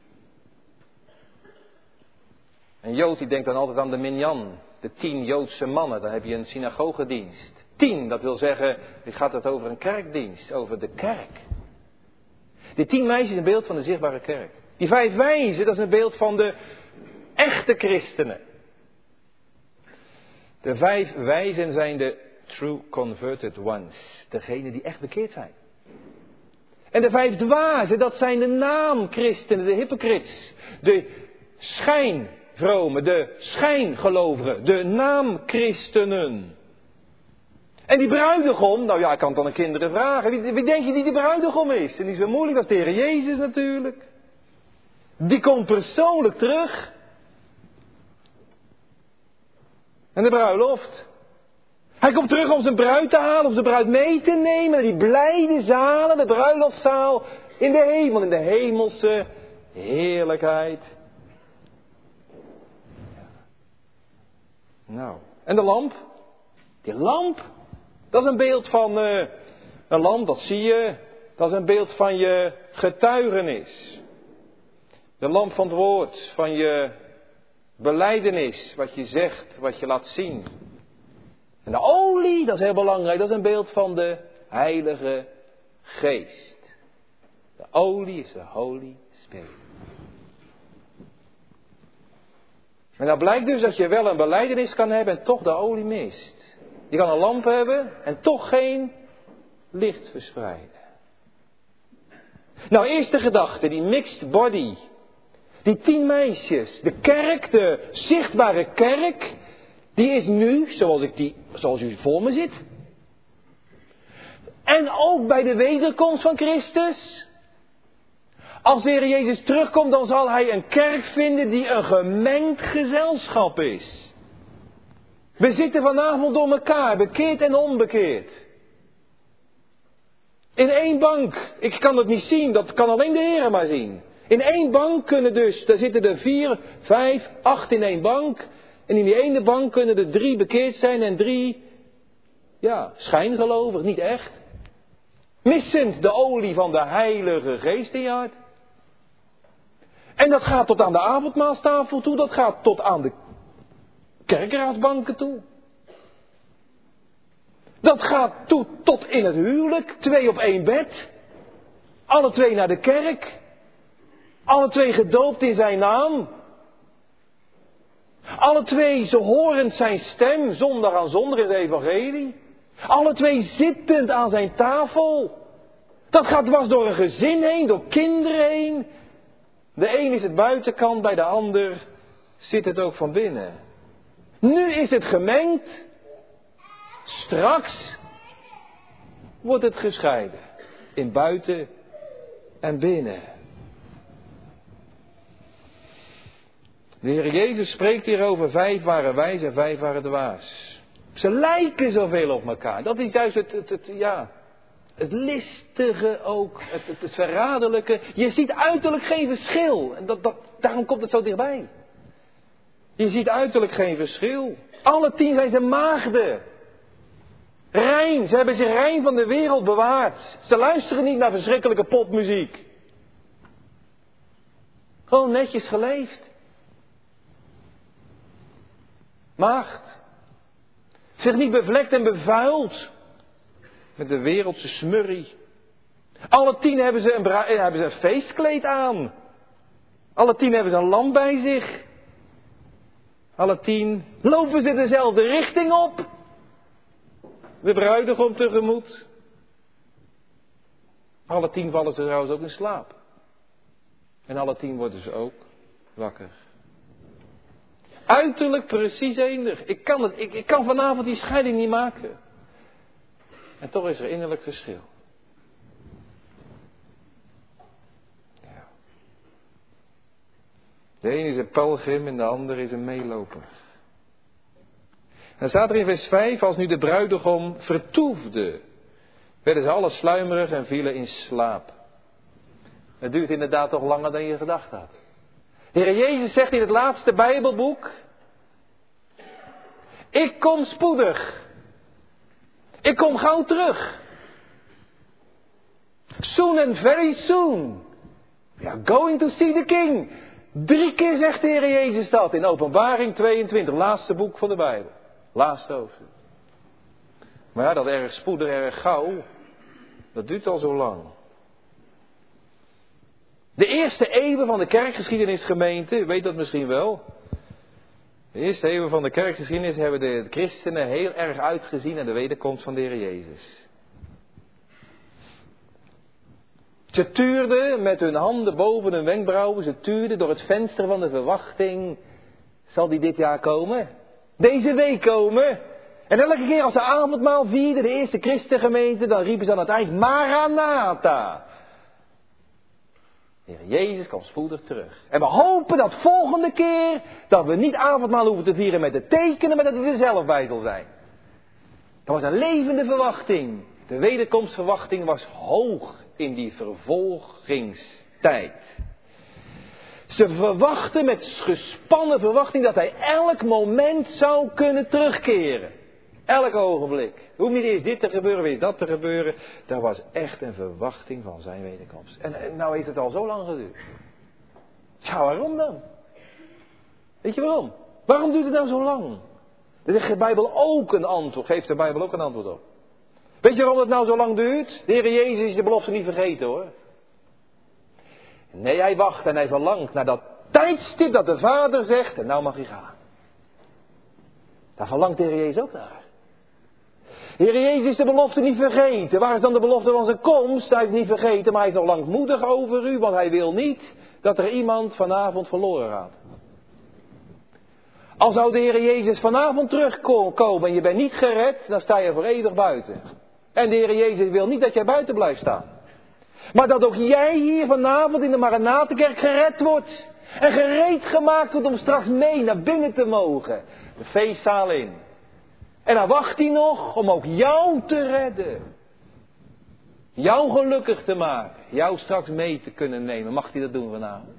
Een Jood die denkt dan altijd aan de minyan, de tien Joodse mannen. Dan heb je een synagogedienst. Tien, dat wil zeggen, dit gaat het over een kerkdienst, over de kerk. Die tien meisjes een beeld van de zichtbare kerk. Die vijf wijzen, dat is een beeld van de echte christenen. De vijf wijzen zijn de true converted ones, degenen die echt bekeerd zijn. En de vijf dwazen, dat zijn de naamchristenen, de hypocriets, de schijn. Vromen, de schijngelovigen, de naamchristenen. En die bruidegom, nou ja, ik kan het dan aan kinderen vragen. Wie, wie denk je die de bruidegom is? En die is zo moeilijk als de Heer Jezus natuurlijk. Die komt persoonlijk terug. En de bruiloft. Hij komt terug om zijn bruid te halen, om zijn bruid mee te nemen. Die blijde zalen, de bruiloftzaal in de hemel, in de hemelse heerlijkheid. Nou, en de lamp? Die lamp, dat is een beeld van uh, een lamp, dat zie je. Dat is een beeld van je getuigenis. De lamp van het woord, van je belijdenis, wat je zegt, wat je laat zien. En de olie, dat is heel belangrijk, dat is een beeld van de Heilige Geest. De olie is de Holy Spirit. En dan blijkt dus dat je wel een belijdenis kan hebben en toch de olie mist. Je kan een lamp hebben en toch geen licht verspreiden. Nou, eerst de gedachte, die mixed body. Die tien meisjes. De kerk, de zichtbare kerk. Die is nu, zoals, ik die, zoals u voor me zit. En ook bij de wederkomst van Christus. Als de Heer Jezus terugkomt, dan zal Hij een kerk vinden die een gemengd gezelschap is. We zitten vanavond door elkaar, bekeerd en onbekeerd. In één bank. Ik kan het niet zien, dat kan alleen de Heer maar zien. In één bank kunnen dus, daar zitten er vier, vijf, acht in één bank. En in die ene bank kunnen er drie bekeerd zijn en drie, ja, schijngelovig, niet echt. Missend de olie van de Heilige Geest in je hart. En dat gaat tot aan de avondmaalstafel toe, dat gaat tot aan de kerkraadsbanken toe. Dat gaat toe tot in het huwelijk, twee op één bed. Alle twee naar de kerk. Alle twee gedoopt in zijn naam. Alle twee, ze horend zijn stem, zondag aan zondag in het evangelie. Alle twee zittend aan zijn tafel. Dat gaat dwars door een gezin heen, door kinderen heen. De een is het buitenkant, bij de ander zit het ook van binnen. Nu is het gemengd. Straks wordt het gescheiden. In buiten en binnen. De Heer Jezus spreekt hier over vijf waren wijs en vijf waren dwaas. Ze lijken zoveel op elkaar. Dat is juist het, het, het, ja, het listige ook, het, het, het verraderlijke. Je ziet uiterlijk geen verschil. En dat, dat, daarom komt het zo dichtbij. Je ziet uiterlijk geen verschil. Alle tien zijn ze maagden. Rein, ze hebben zich rein van de wereld bewaard. Ze luisteren niet naar verschrikkelijke popmuziek. Gewoon netjes geleefd. Maagd. Zich niet bevlekt en bevuild. Met de wereldse smurrie. Alle tien hebben ze, een bra- hebben ze een feestkleed aan. Alle tien hebben ze een lamp bij zich. Alle tien lopen ze dezelfde richting op. De bruidegom tegemoet. Alle tien vallen ze trouwens ook in slaap. En alle tien worden ze ook wakker. Uiterlijk precies eender. Ik kan, het, ik, ik kan vanavond die scheiding niet maken. En toch is er innerlijk verschil. Ja. De een is een pelgrim en de ander is een meeloper. En dan staat er in vers vijf, als nu de bruidegom vertoefde, werden ze alle sluimerig en vielen in slaap. Het duurt inderdaad toch langer dan je gedacht had. De Heer Jezus zegt in het laatste Bijbelboek, ik kom spoedig. Ik kom gauw terug. Soon and very soon. We are going to see the King. Drie keer zegt de Heer Jezus dat in Openbaring tweeëntwintig, laatste boek van de Bijbel. Laatste hoofdstuk. Maar ja, dat erg spoedig, erg gauw, dat duurt al zo lang. De eerste eeuwen van de kerkgeschiedenisgemeente, u weet dat misschien wel. De eerste eeuwen van de kerkgeschiedenis hebben de christenen heel erg uitgezien naar de wederkomst van de Heer Jezus. Ze tuurden met hun handen boven hun wenkbrauwen, ze tuurden door het venster van de verwachting. Zal die dit jaar komen? Deze week komen? En elke keer als ze avondmaal vierden, de eerste christengemeente, dan riepen ze aan het eind, Maranatha. De Heer Jezus komt spoedig terug. En we hopen dat volgende keer, dat we niet avondmaal hoeven te vieren met de tekenen, maar dat we er zelf bij zal zijn. Dat was een levende verwachting. De wederkomstverwachting was hoog in die vervolgingstijd. Ze verwachten met gespannen verwachting dat hij elk moment zou kunnen terugkeren. Elk ogenblik. Er hoeft niet eerst dit te gebeuren, weer dat te gebeuren. Dat was echt een verwachting van zijn wederkomst. En, en nou heeft het al zo lang geduurd. Ja, waarom dan? Weet je waarom? Waarom duurt het nou zo lang? Daar zegt de Bijbel ook een antwoord. Geeft de Bijbel ook een antwoord op. Weet je waarom het nou zo lang duurt? De Heer Jezus is de belofte niet vergeten hoor. Nee, hij wacht en hij verlangt naar dat tijdstip dat de Vader zegt en nou mag hij gaan. Daar verlangt de Heer Jezus ook naar. De Heer Jezus is de belofte niet vergeten. Waar is dan de belofte van zijn komst? Hij is niet vergeten, maar hij is nog langmoedig over u, want hij wil niet dat er iemand vanavond verloren gaat. Al zou de Heer Jezus vanavond terugkomen en je bent niet gered, dan sta je voor eeuwig buiten. En de Heer Jezus wil niet dat jij buiten blijft staan. Maar dat ook jij hier vanavond in de Maranatenkerk gered wordt. En gereed gemaakt wordt om straks mee naar binnen te mogen. De feestzaal in. En dan wacht hij nog om ook jou te redden. Jou gelukkig te maken. Jou straks mee te kunnen nemen. Mag hij dat doen vanavond?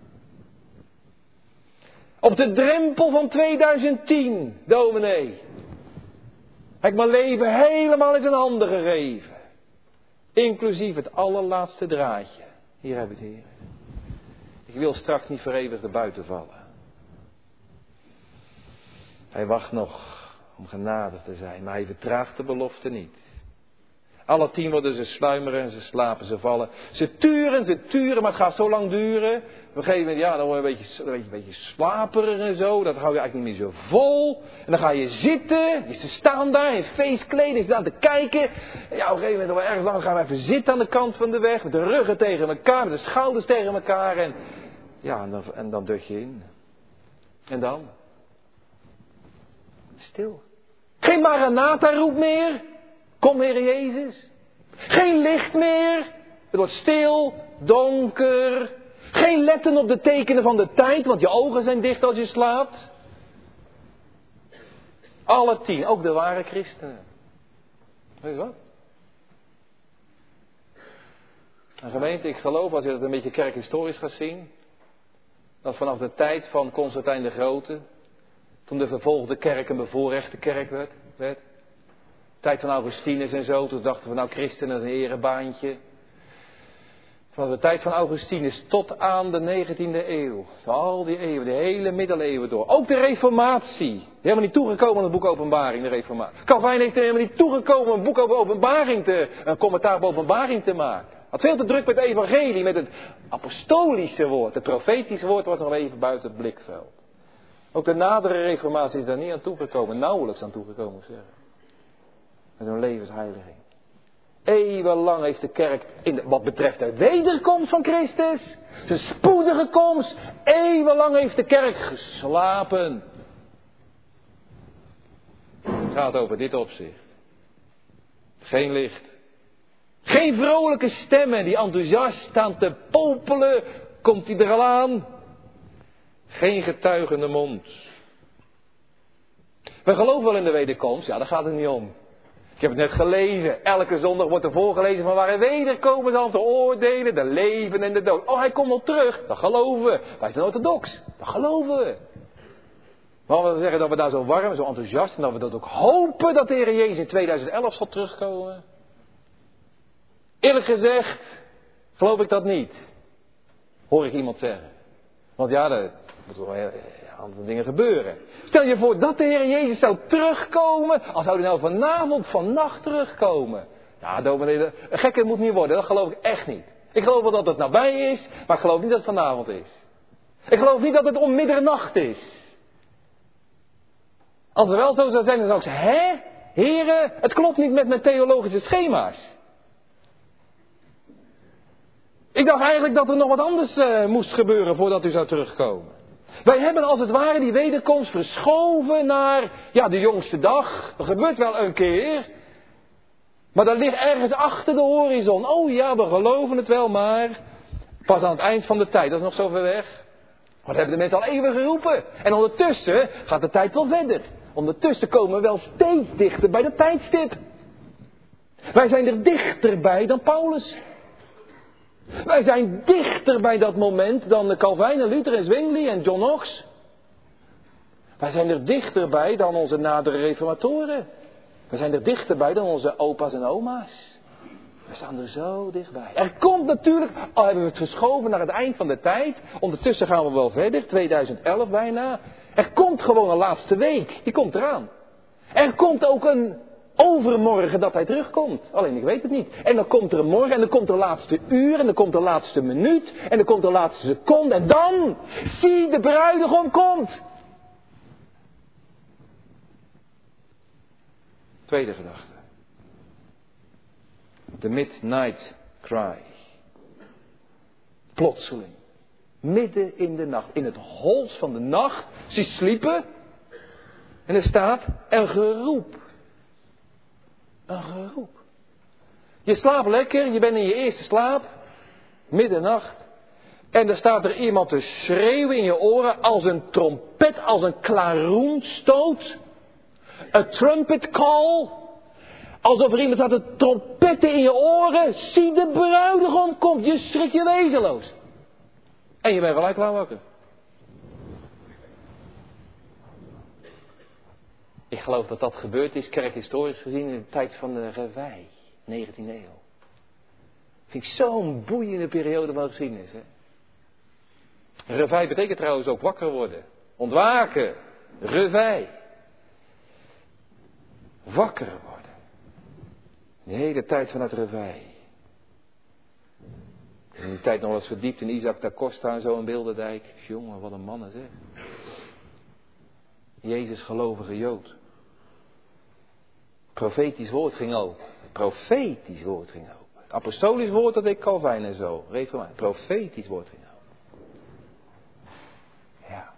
Op de drempel van tweeduizend tien, dominee. Heb ik mijn leven helemaal in zijn handen gegeven. Inclusief het allerlaatste draadje. Hier heb ik het, Heer. Ik wil straks niet voor eeuwig erbuiten vallen. Hij wacht nog om genadig te zijn, maar hij vertraagt de belofte niet. Alle tien worden ze sluimeren en ze slapen, ze vallen. Ze turen, ze turen, maar het gaat zo lang duren. Op een gegeven moment, ja, dan word je een beetje, een beetje, een beetje slaperig en zo. Dat hou je eigenlijk niet meer zo vol. En dan ga je zitten. Ze staan daar in feestkleding, ze staan te kijken. En ja, op een gegeven moment, nog erg lang gaan we even zitten aan de kant van de weg. Met de ruggen tegen elkaar, met de schouders tegen elkaar. En ja, en dan, en dan dut je in. En dan? Stil. Geen Maranatha-roep meer. Kom, Heer Jezus. Geen licht meer. Het wordt stil, donker. Geen letten op de tekenen van de tijd, want je ogen zijn dicht als je slaapt. Alle tien, ook de ware christenen. Weet je wat? En gemeente, ik geloof, als je dat een beetje kerkhistorisch gaat zien, dat vanaf de tijd van Constantijn de Grote, toen de vervolgde kerk een bevoorrechte kerk werd, werd tijd van Augustinus en zo, toen dachten we nou christenen is een erebaantje. Van de tijd van Augustinus tot aan de negentiende eeuw. Al die eeuwen, de hele middeleeuwen door. Ook de reformatie. Helemaal niet toegekomen aan het boek Openbaring, de reformatie. Calvijn heeft er helemaal niet toegekomen een boek over openbaring te, een commentaar op openbaring te maken. Had veel te druk met het evangelie, met het apostolische woord. Het profetische woord wordt nog even buiten het blikveld. Ook de nadere reformatie is daar niet aan toegekomen, nauwelijks aan toegekomen, moet ik zeggen. Met hun levensheiliging. Eeuwenlang heeft de kerk, in de, wat betreft de wederkomst van Christus, zijn spoedige komst, eeuwenlang heeft de kerk geslapen. Het gaat over dit opzicht. Geen licht. Geen vrolijke stemmen die enthousiast staan te popelen. Komt hij er al aan? Geen getuigende mond. We geloven wel in de wederkomst, ja, daar gaat het niet om. Ik heb het net gelezen. Elke zondag wordt er voorgelezen van waar hij wederkomen zal te oordelen, de leven en de dood. Oh, hij komt nog terug. Dat geloven we. Wij zijn orthodox. Dat geloven we. Maar we zeggen dat we daar zo warm, zo enthousiast en dat we dat ook hopen dat de Heer Jezus in tweeduizend elf zal terugkomen. Eerlijk gezegd, geloof ik dat niet. Hoor ik iemand zeggen. Want ja, er moeten wel andere dingen gebeuren. Stel je voor dat de Heer Jezus zou terugkomen. Al zou hij nou vanavond, vannacht terugkomen. Ja, dominee, een gekke moet niet worden. Dat geloof ik echt niet. Ik geloof wel dat het nabij is. Maar ik geloof niet dat het vanavond is. Ik geloof niet dat het om middernacht is. Als het wel zo zou zijn, dan zou ik zeggen, hè? Heren, het klopt niet met mijn theologische schema's. Ik dacht eigenlijk dat er nog wat anders uh, moest gebeuren voordat u zou terugkomen. Wij hebben als het ware die wederkomst verschoven naar, ja, de jongste dag. Dat gebeurt wel een keer. Maar dat ligt ergens achter de horizon. Oh ja, we geloven het wel, maar pas aan het eind van de tijd. Dat is nog zo ver weg. Maar dat hebben de mensen al even geroepen. En ondertussen gaat de tijd wel verder. Ondertussen komen we wel steeds dichter bij de tijdstip. Wij zijn er dichterbij dan Paulus. Wij zijn dichter bij dat moment dan Calvijn en Luther en Zwingli en John Knox. Wij zijn er dichterbij dan onze nadere reformatoren. Wij zijn er dichterbij dan onze opa's en oma's. We staan er zo dichtbij. Er komt natuurlijk, al hebben we het verschoven naar het eind van de tijd. Ondertussen gaan we wel verder, tweeduizend elf bijna. Er komt gewoon een laatste week. Die komt eraan. Er komt ook een overmorgen dat hij terugkomt. Alleen ik weet het niet. En dan komt er een morgen en dan komt er een laatste uur en dan komt er een laatste minuut en dan komt er een laatste seconde. En dan, zie de bruidegom komt. Tweede gedachte. De midnight cry. Plotseling. Midden in de nacht. In het hols van de nacht. Ze sliepen. En er staat een geroep. Een geroep. Je slaapt lekker. Je bent in je eerste slaap. Middernacht. En er staat er iemand te schreeuwen in je oren. Als een trompet. Als een klaroenstoot. A trumpet call. Alsof er iemand staat te trompetten in je oren. Zie de bruidegom komt. Je schrik je wezenloos. En je bent gelijk klaar wakker. Ik geloof dat dat gebeurd is, kerkhistorisch gezien, in de tijd van de Revij, negentiende eeuw. Vind ik zo'n boeiende periode van geschiedenis. Hè? Revij betekent trouwens ook wakker worden. Ontwaken. Revij. Wakker worden. De hele tijd van het Revij. In die tijd nog eens verdiept in Isaac da Costa en zo in Bilderdijk. Jongen, wat een mannen zeg. Jezus gelovige Jood. Profetisch woord ging open. Profetisch woord ging open. Het apostolisch woord dat ik Calvijn en zo. Reformaat. Profetisch woord ging open. Ja.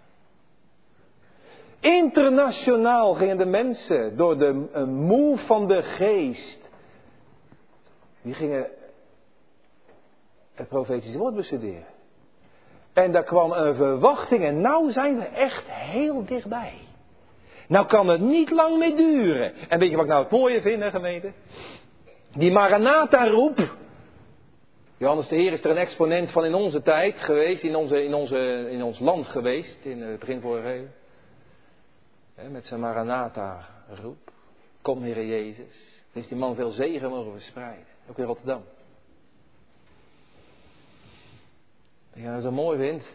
Internationaal gingen de mensen door de uh, moe van de geest. Die gingen het profetische woord bestuderen. En daar kwam een verwachting. En nou zijn we echt heel dichtbij. Nou kan het niet lang meer duren. En weet je wat ik nou het mooie vind, hè, gemeente? Die Maranatha roep. Johannes de Heer is er een exponent van in onze tijd geweest. In, onze, in, onze, in ons land geweest. In het begin vorige eeuw. Hè, met zijn Maranatha roep. Kom Heere Jezus. Heeft die man veel zegen mogen verspreiden. Ook in Rotterdam. Wat je nou zo mooi vindt.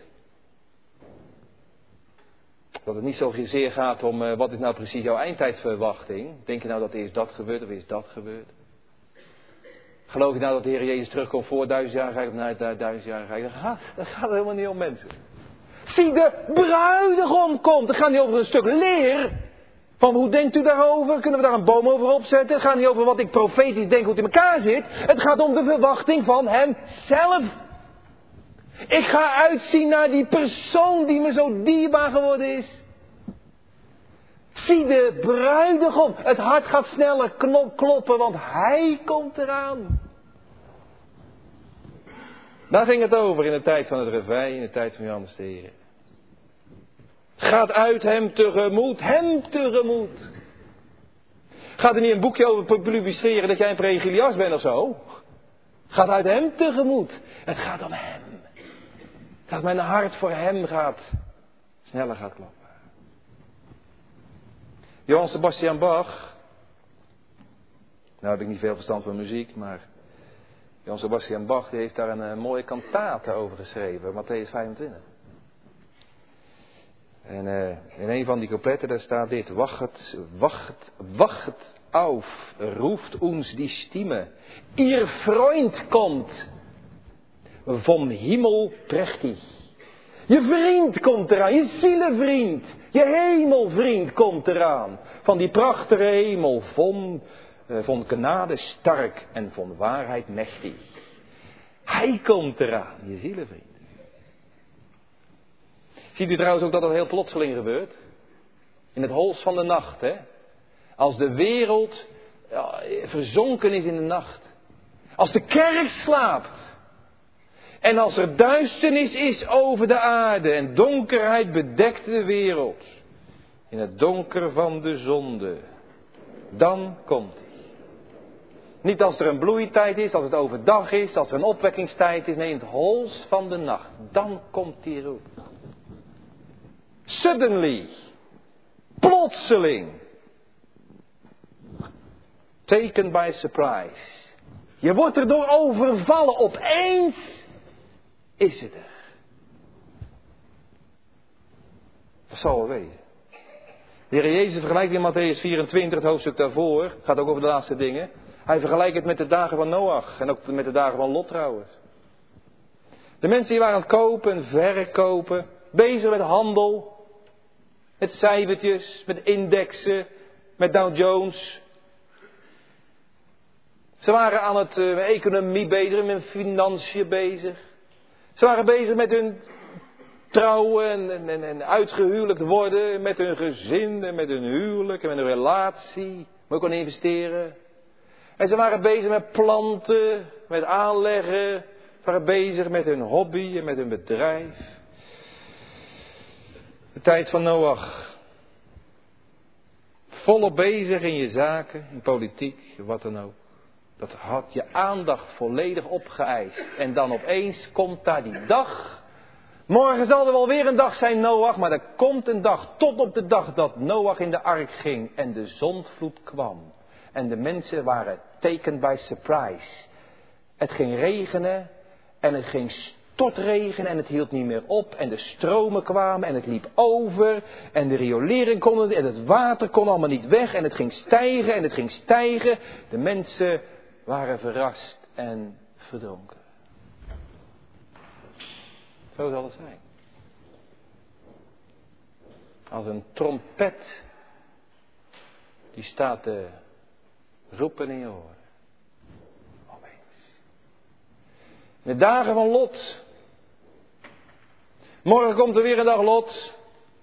Dat het niet zozeer gaat om uh, wat is nou precies jouw eindtijdverwachting. Denk je nou dat eerst dat gebeurt of eerst dat gebeurt? Geloof je nou dat de Heer Jezus terugkomt voor duizend jaar rijk of na duizend jaar rijk? Dat gaat, dat gaat helemaal niet om mensen. Zie, de bruidegom komt. Het gaat niet over een stuk leer. Van hoe denkt u daarover? Kunnen we daar een boom over opzetten? Het gaat niet over wat ik profetisch denk hoe het in elkaar zit. Het gaat om de verwachting van hem zelf. Ik ga uitzien naar die persoon die me zo dierbaar geworden is. Zie de bruidegom. Het hart gaat sneller kloppen, want hij komt eraan. Daar ging het over in de tijd van het Revij, in de tijd van Johannes de Heer. Gaat uit hem tegemoet, hem tegemoet. Gaat er niet een boekje over publiceren dat jij een Pregilias bent of zo? Gaat uit hem tegemoet. Het gaat om hem. Dat mijn hart voor hem gaat, sneller gaat kloppen. Johann Sebastian Bach. Nou heb ik niet veel verstand van muziek, maar Johann Sebastian Bach die heeft daar een, een mooie kantate over geschreven, Matthäus vijfentwintig. En uh, in een van die coupletten daar staat dit: Wacht, wacht, wacht auf, ruft uns die Stimme. Ihr Freund kommt. Vom Himmel prächtig. Je vriend komt eraan, je zielevriend, je hemelvriend komt eraan. Van die prachtige hemel, van, uh, van genade sterk en van waarheid mächtig. Hij komt eraan, je zielevriend. Ziet u trouwens ook dat dat heel plotseling gebeurt? In het hols van de nacht, hè? Als de wereld ja, verzonken is in de nacht. Als de kerk slaapt. En als er duisternis is over de aarde en donkerheid bedekt de wereld. In het donker van de zonde. Dan komt hij. Niet als er een bloeitijd is, als het overdag is, als er een opwekkingstijd is. Nee, in het hols van de nacht. Dan komt die roep. Suddenly. Plotseling. Taken by surprise. Je wordt erdoor overvallen. Opeens is het er. Dat zal wel wezen. De Heer Jezus vergelijkt in Mattheüs vierentwintig, het hoofdstuk daarvoor, gaat ook over de laatste dingen. Hij vergelijkt het met de dagen van Noach en ook met de dagen van Lot trouwens. De mensen die waren aan het kopen en verkopen, bezig met handel, met cijfertjes, met indexen, met Dow Jones. Ze waren aan het uh, economie bezig, met financiën bezig. Ze waren bezig met hun trouwen en, en, en uitgehuwelijkt worden, met hun gezin en met hun huwelijk en met hun relatie. Moet ook aan investeren. En ze waren bezig met planten, met aanleggen. Ze waren bezig met hun hobby en met hun bedrijf. De tijd van Noach. Volop bezig in je zaken, in politiek, wat dan ook. Dat had je aandacht volledig opgeëist. En dan opeens komt daar die dag. Morgen zal er wel weer een dag zijn, Noach. Maar er komt een dag, tot op de dag dat Noach in de ark ging. En de zondvloed kwam. En de mensen waren taken by surprise. Het ging regenen. En het ging stortregenen. En het hield niet meer op. En de stromen kwamen. En het liep over. En de riolering kon het. En het water kon allemaal niet weg. En het ging stijgen. En het ging stijgen. De mensen waren verrast en verdronken. Zo zal het zijn. Als een trompet die staat te roepen in je oren. Opeens. In de dagen van Lot. Morgen komt er weer een dag Lot.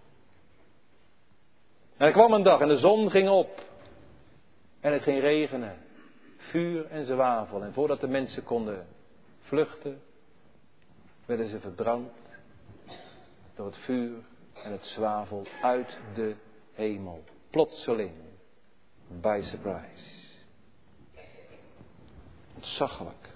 En er kwam een dag en de zon ging op. En het ging regenen. Vuur en zwavel. En voordat de mensen konden vluchten, werden ze verbrand door het vuur en het zwavel uit de hemel. Plotseling. By surprise. Ontzaglijk.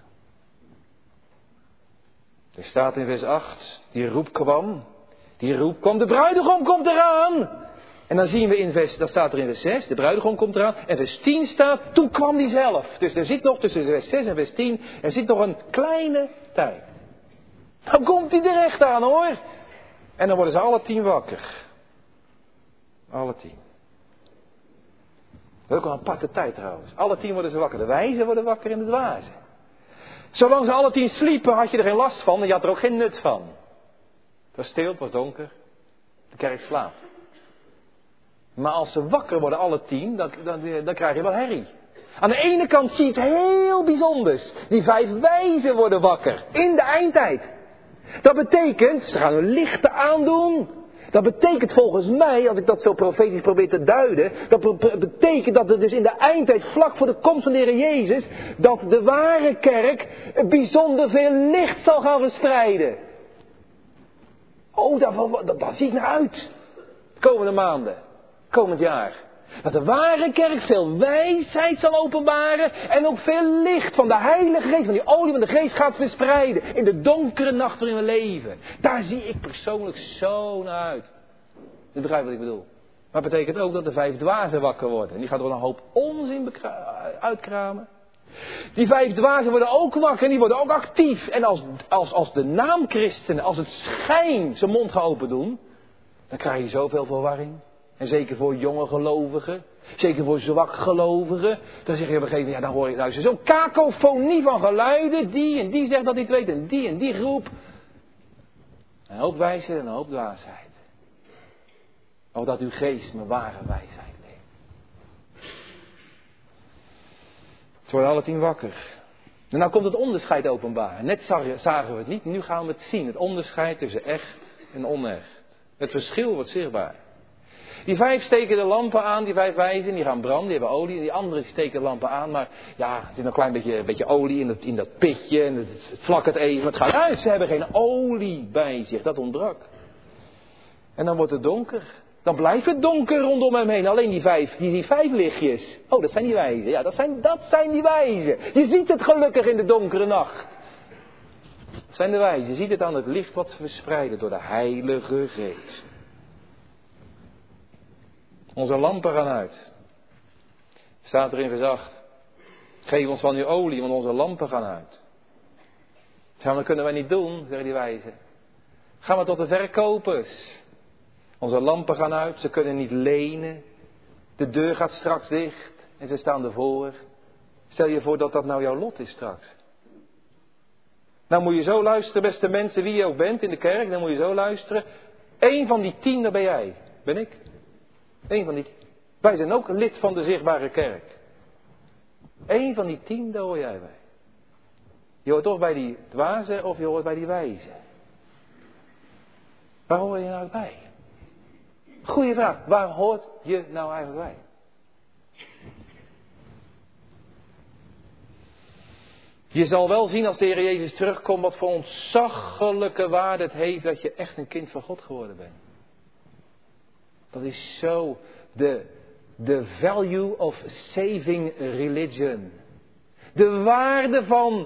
Er staat in vers acht, die roep kwam. Die roep kwam, de bruidegom komt eraan. En dan zien we in vers, dat staat er in vers zes, de bruidegom komt eraan. En vers tien staat, toen kwam die zelf. Dus er zit nog tussen vers zes en vers tien, er zit nog een kleine tijd. Dan komt hij er echt aan hoor. En dan worden ze alle tien wakker. Alle tien. Dat is ook een aparte tijd trouwens. Alle tien worden ze wakker. De wijzen worden wakker en de dwazen. Zolang ze alle tien sliepen had je er geen last van en je had er ook geen nut van. Het was stil, het was donker. De kerk slaapt. Maar als ze wakker worden alle tien, dan, dan, dan krijg je wel herrie. Aan de ene kant zie je het heel bijzonders. Die vijf wijzen worden wakker. In de eindtijd. Dat betekent, ze gaan hun lichten aandoen. Dat betekent volgens mij, als ik dat zo profetisch probeer te duiden. Dat betekent dat er dus in de eindtijd, vlak voor de komst van de Heer Jezus. Dat de ware kerk bijzonder veel licht zal gaan verspreiden. Oh, daar, daar, daar zie ik naar uit. De komende maanden. Komend jaar. Dat de ware kerk veel wijsheid zal openbaren. En ook veel licht van de Heilige Geest, van die olie van de Geest gaat verspreiden. In de donkere nacht waarin we leven. Daar zie ik persoonlijk zo naar uit. Je begrijpt wat ik bedoel. Maar het betekent ook dat de vijf dwazen wakker worden. En die gaan er wel een hoop onzin bekra- uitkramen. Die vijf dwazen worden ook wakker en die worden ook actief. En als, als, als de naam christenen, als het schijn zijn mond gaat open doen. Dan krijg je zoveel verwarring. En zeker voor jonge gelovigen. Zeker voor zwak gelovigen. Dan zeg je op een gegeven moment, ja dan hoor je luister. Zo'n kakofonie van geluiden. Die en die zegt dat hij het weet. En die en die groep. Een hoop wijsheid en een hoop dwaasheid. O dat uw geest me ware wijsheid leert. Ze worden alle tien wakker. En nou komt het onderscheid openbaar. Net zagen we het niet, nu gaan we het zien. Het onderscheid tussen echt en onecht. Het verschil wordt zichtbaar. Die vijf steken de lampen aan, die vijf wijzen, die gaan branden, die hebben olie. En die anderen steken de lampen aan, maar ja, er zit een klein beetje, beetje olie in dat, in dat pitje. En het, het flakkert even, het gaat uit. Ze hebben geen olie bij zich, dat ontbrak. En dan wordt het donker. Dan blijft het donker rondom hem heen. Alleen die vijf, die, die vijf lichtjes. Oh, dat zijn die wijzen. Ja, dat zijn, dat zijn die wijzen. Je ziet het gelukkig in de donkere nacht. Dat zijn de wijzen. Je ziet het aan het licht wat verspreiden door de Heilige Geest. Onze lampen gaan uit. Staat er in vers acht. Geef ons van uw olie, want onze lampen gaan uit. Ja, dat kunnen wij niet doen, zeggen die wijzen. Gaan we tot de verkopers. Onze lampen gaan uit, ze kunnen niet lenen. De deur gaat straks dicht en ze staan ervoor. Stel je voor dat dat nou jouw lot is straks. Nou moet je zo luisteren, beste mensen, wie je ook bent in de kerk, dan moet je zo luisteren. Eén van die tien, dat ben jij. Ben ik. Eén van die tien. Wij zijn ook lid van de zichtbare kerk. Eén van die tien, daar hoor jij bij. Je hoort toch bij die dwazen of je hoort bij die wijzen. Waar hoor je nou bij? Goeie vraag. Waar hoort je nou eigenlijk bij? Je zal wel zien als de Heer Jezus terugkomt wat voor ontzaglijke waarde het heeft dat je echt een kind van God geworden bent. Dat is zo de, de value of saving religion. De waarde van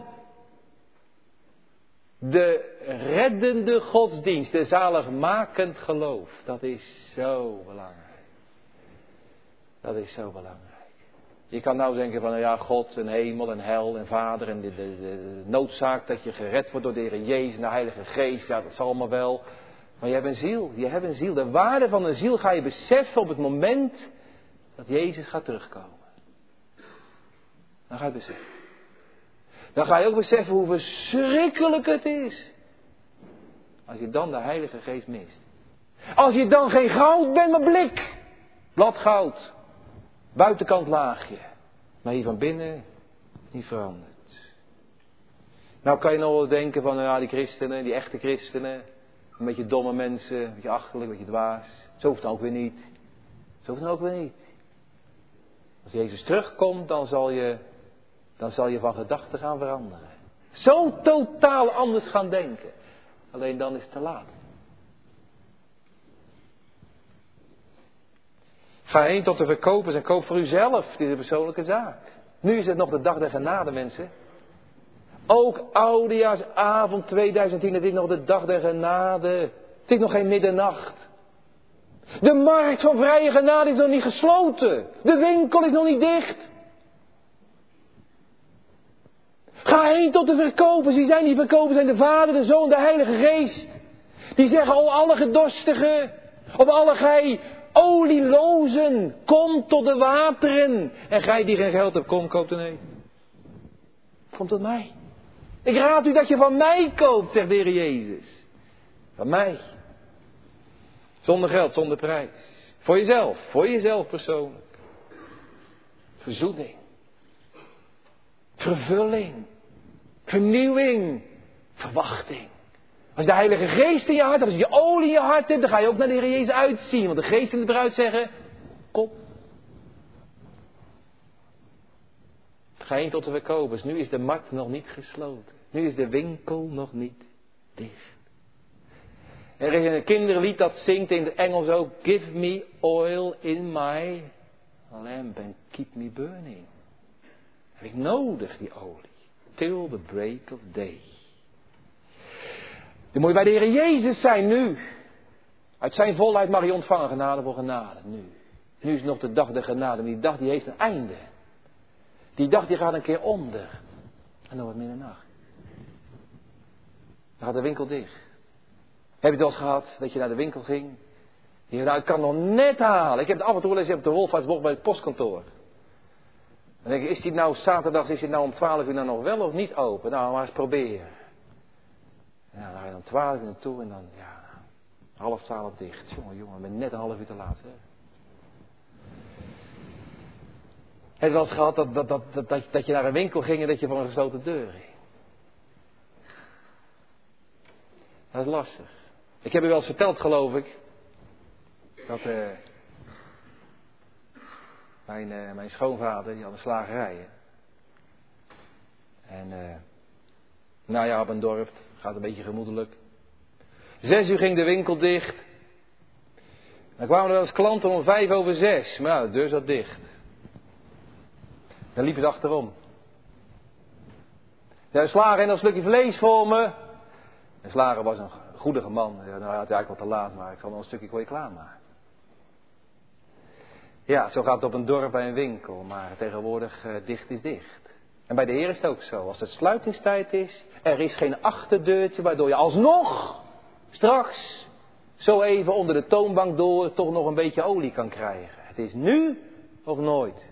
de reddende godsdienst, de zaligmakend geloof. Dat is zo belangrijk. Dat is zo belangrijk. Je kan nou denken van, nou ja, God en hemel en hel en vader en de, de, de noodzaak dat je gered wordt door de Heer Jezus en de Heilige Geest. Ja, dat zal allemaal wel. Maar je hebt een ziel, je hebt een ziel. De waarde van een ziel ga je beseffen op het moment dat Jezus gaat terugkomen. Dan ga je beseffen. Dan ga je ook beseffen hoe verschrikkelijk het is. Als je dan de Heilige Geest mist. Als je dan geen goud bent, maar blik. Bladgoud. Buitenkant laagje. Maar hier van binnen niet veranderd. Nou kan je nog wel denken van ja, die christenen, die echte christenen. Een beetje domme mensen, een beetje achterlijk, een beetje dwaas. Zo hoeft het ook weer niet. Zo hoeft het ook weer niet. Als Jezus terugkomt, dan zal je, dan zal je van gedachten gaan veranderen. Zo totaal anders gaan denken. Alleen dan is het te laat. Ga heen tot de verkopers en koop voor uzelf. Dit is een persoonlijke zaak. Nu is het nog de dag der genade, mensen. Ook oudejaarsavond tweeduizend tien, het is nog de dag der genade. Het is nog geen middernacht. De markt van vrije genade is nog niet gesloten. De winkel is nog niet dicht. Ga heen tot de verkopers. Wie zijn die verkopers? Zijn de Vader, de Zoon, de Heilige Geest. Die zeggen, o alle gedorstigen, of alle gij olielozen, kom tot de wateren. En gij die geen geld hebt, kom, koop en eet. Kom tot mij. Ik raad u dat je van mij koopt, zegt de Heer Jezus. Van mij. Zonder geld, zonder prijs. Voor jezelf, voor jezelf persoonlijk. Verzoening. Vervulling. Vernieuwing. Verwachting. Als de Heilige Geest in je hart hebt, als je olie in je hart hebt, dan ga je ook naar de Heer Jezus uitzien. Want de Geest en de bruid zeggen, kom. Ga heen tot de verkopers. Nu is de markt nog niet gesloten. Nu is de winkel nog niet dicht. Er is een kinderlied dat zingt in het Engels ook. Give me oil in my lamp and keep me burning. Heb ik nodig die olie. Till the break of day. Dan moet je bij de Heer Jezus zijn nu. Uit zijn volheid mag je ontvangen genade voor genade. Nu. Nu is nog de dag der genade. En die dag die heeft een einde. Die dag die gaat een keer onder. En dan wordt middernacht. Dan gaat de winkel dicht. Heb je het wel eens gehad dat je naar de winkel ging? Je nou, ik kan nog net halen. Ik heb het af en toe wel eens op de Wolfhardtsbocht bij het postkantoor. Dan denk ik, is die nou zaterdag, is die nou om twaalf uur nou nog wel of niet open? Nou, maar eens proberen. Nou, dan ga je om twaalf uur naartoe en dan, ja, half twaalf dicht. Jongen, jongen, ik ben net een half uur te laat, hè. Heb je wel eens gehad dat, dat, dat, dat, dat, dat je naar een winkel ging en dat je voor een gesloten deur ging? Dat is lastig. Ik heb u wel eens verteld, geloof ik, dat uh, mijn, uh, mijn schoonvader, die had een slagerij. Hè? En uh, nou ja, op een dorp, gaat een beetje gemoedelijk. Zes uur ging de winkel dicht. Dan kwamen er wel eens klanten om vijf over zes, maar ja, de deur zat dicht. Dan liepen ze achterom. Ja, slager en een stukje vlees voor me. En slager was een goedige man. Ja, nou had hij eigenlijk wat te laat, maar ik zal nog een stukje voor je klaarmaken. Ja, zo gaat het op een dorp bij een winkel. Maar tegenwoordig uh, dicht is dicht. En bij de Heer is het ook zo. Als het sluitingstijd is, er is geen achterdeurtje waardoor je alsnog straks zo even onder de toonbank door toch nog een beetje olie kan krijgen. Het is nu of nooit.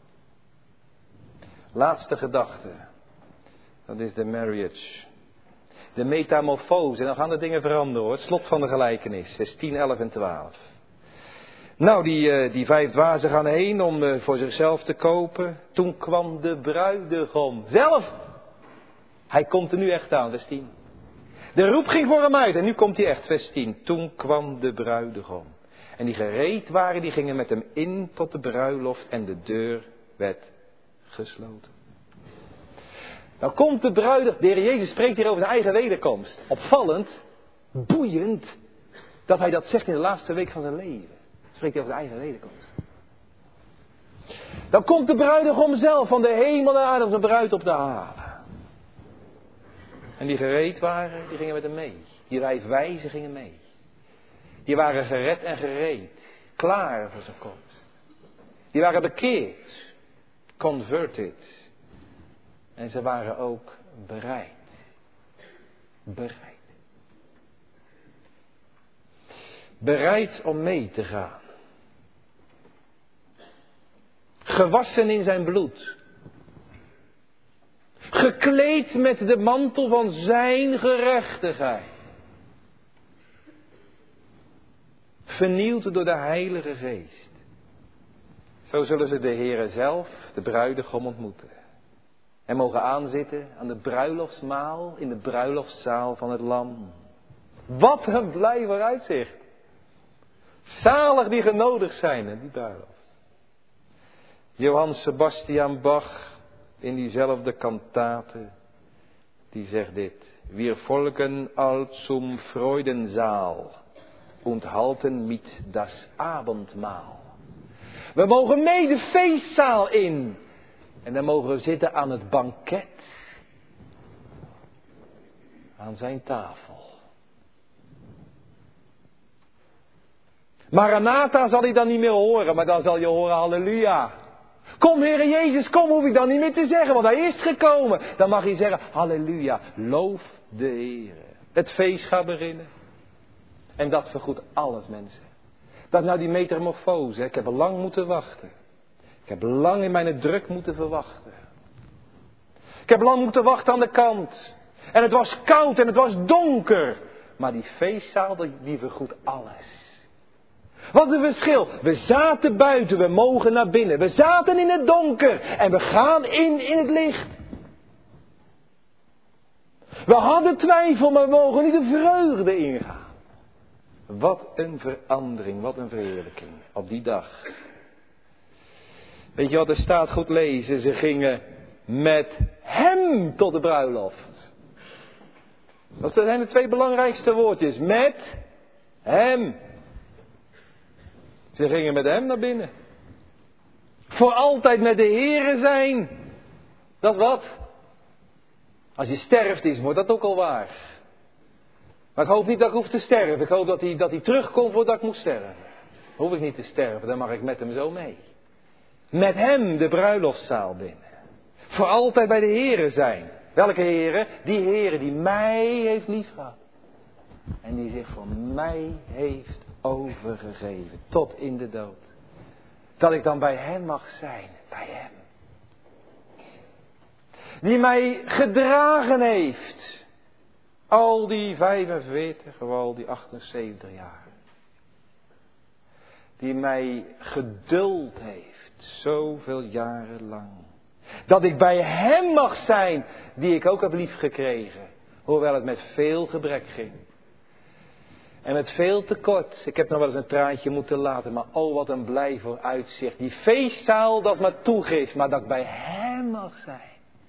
Laatste gedachte. Dat is de marriage. De metamorfose. En dan gaan de dingen veranderen hoor. Het slot van de gelijkenis. Vers tien, elf en twaalf. Nou, die, uh, die vijf dwazen gaan heen om uh, voor zichzelf te kopen. Toen kwam de bruidegom zelf. Hij komt er nu echt aan, vers tien. De roep ging voor hem uit en nu komt hij echt, vers tien. Toen kwam de bruidegom. En die gereed waren, die gingen met hem in tot de bruiloft en de deur werd gesloten. Dan komt de bruidegom. De Heer Jezus spreekt hier over zijn eigen wederkomst. Opvallend, boeiend, dat hij dat zegt in de laatste week van zijn leven. Spreekt hij over zijn eigen wederkomst. Dan komt de bruidegom zelf van de hemel naar aarde om zijn bruid op te halen. En die gereed waren, die gingen met hem mee. Die vijf wijzen gingen mee. Die waren gered en gereed. Klaar voor zijn komst. Die waren bekeerd. Converted. En ze waren ook bereid. Bereid. Bereid om mee te gaan. Gewassen in zijn bloed. Gekleed met de mantel van zijn gerechtigheid. Vernieuwd door de Heilige Geest. Zo zullen ze de Heere zelf, de bruidegom, ontmoeten. En mogen aanzitten aan de bruiloftsmaal in de bruiloftszaal van het Lam. Wat een blij vooruitzicht. Zalig die genodigd zijn in die bruiloft. Johann Sebastian Bach in diezelfde kantate, die zegt dit. Wir volken alt zum Freudensaal und halten mit das Abendmahl. We mogen mee de feestzaal in. En dan mogen we zitten aan het banket. Aan zijn tafel. Maranatha zal hij dan niet meer horen, maar dan zal je horen halleluja. Kom Heere Jezus, kom, hoef ik dan niet meer te zeggen, want hij is gekomen. Dan mag je zeggen, halleluja, loof de Heere. Het feest gaat beginnen. En dat vergoedt alles, mensen. Dat nou die metamorfose, ik heb lang moeten wachten. Ik heb lang in mijn druk moeten verwachten. Ik heb lang moeten wachten aan de kant. En het was koud en het was donker. Maar die feestzaal, die vergoedt alles. Wat een verschil. We zaten buiten, we mogen naar binnen. We zaten in het donker en we gaan in in het licht. We hadden twijfel, maar we mogen nu de vreugde ingaan. Wat een verandering, wat een verheerlijking op die dag. Weet je wat er staat, goed lezen? Ze gingen met hem tot de bruiloft. Dat zijn de twee belangrijkste woordjes. Met hem. Ze gingen met hem naar binnen. Voor altijd met de Heere zijn. Dat is wat. Als je sterft is, wordt dat ook al waar. Maar ik hoop niet dat ik hoef te sterven. Ik hoop dat hij, dat hij terugkomt voordat ik moet sterven. Hoef ik niet te sterven, dan mag ik met hem zo mee. Met hem de bruiloftszaal binnen. Voor altijd bij de Heere zijn. Welke Heere? Die Heere die mij heeft liefgehad. En die zich voor mij heeft overgegeven. Tot in de dood. Dat ik dan bij hem mag zijn. Bij hem. Die mij gedragen heeft. Al die vijfenveertig of al die achtenzeventig jaar. Die mij geduld heeft. Zoveel jaren lang. Dat ik bij hem mag zijn. Die ik ook heb lief gekregen. Hoewel het met veel gebrek ging. En met veel tekort. Ik heb nog wel eens een traantje moeten laten. Maar oh, wat een blij vooruitzicht. Die feestzaal dat me toegeeft. Maar dat ik bij hem mag zijn.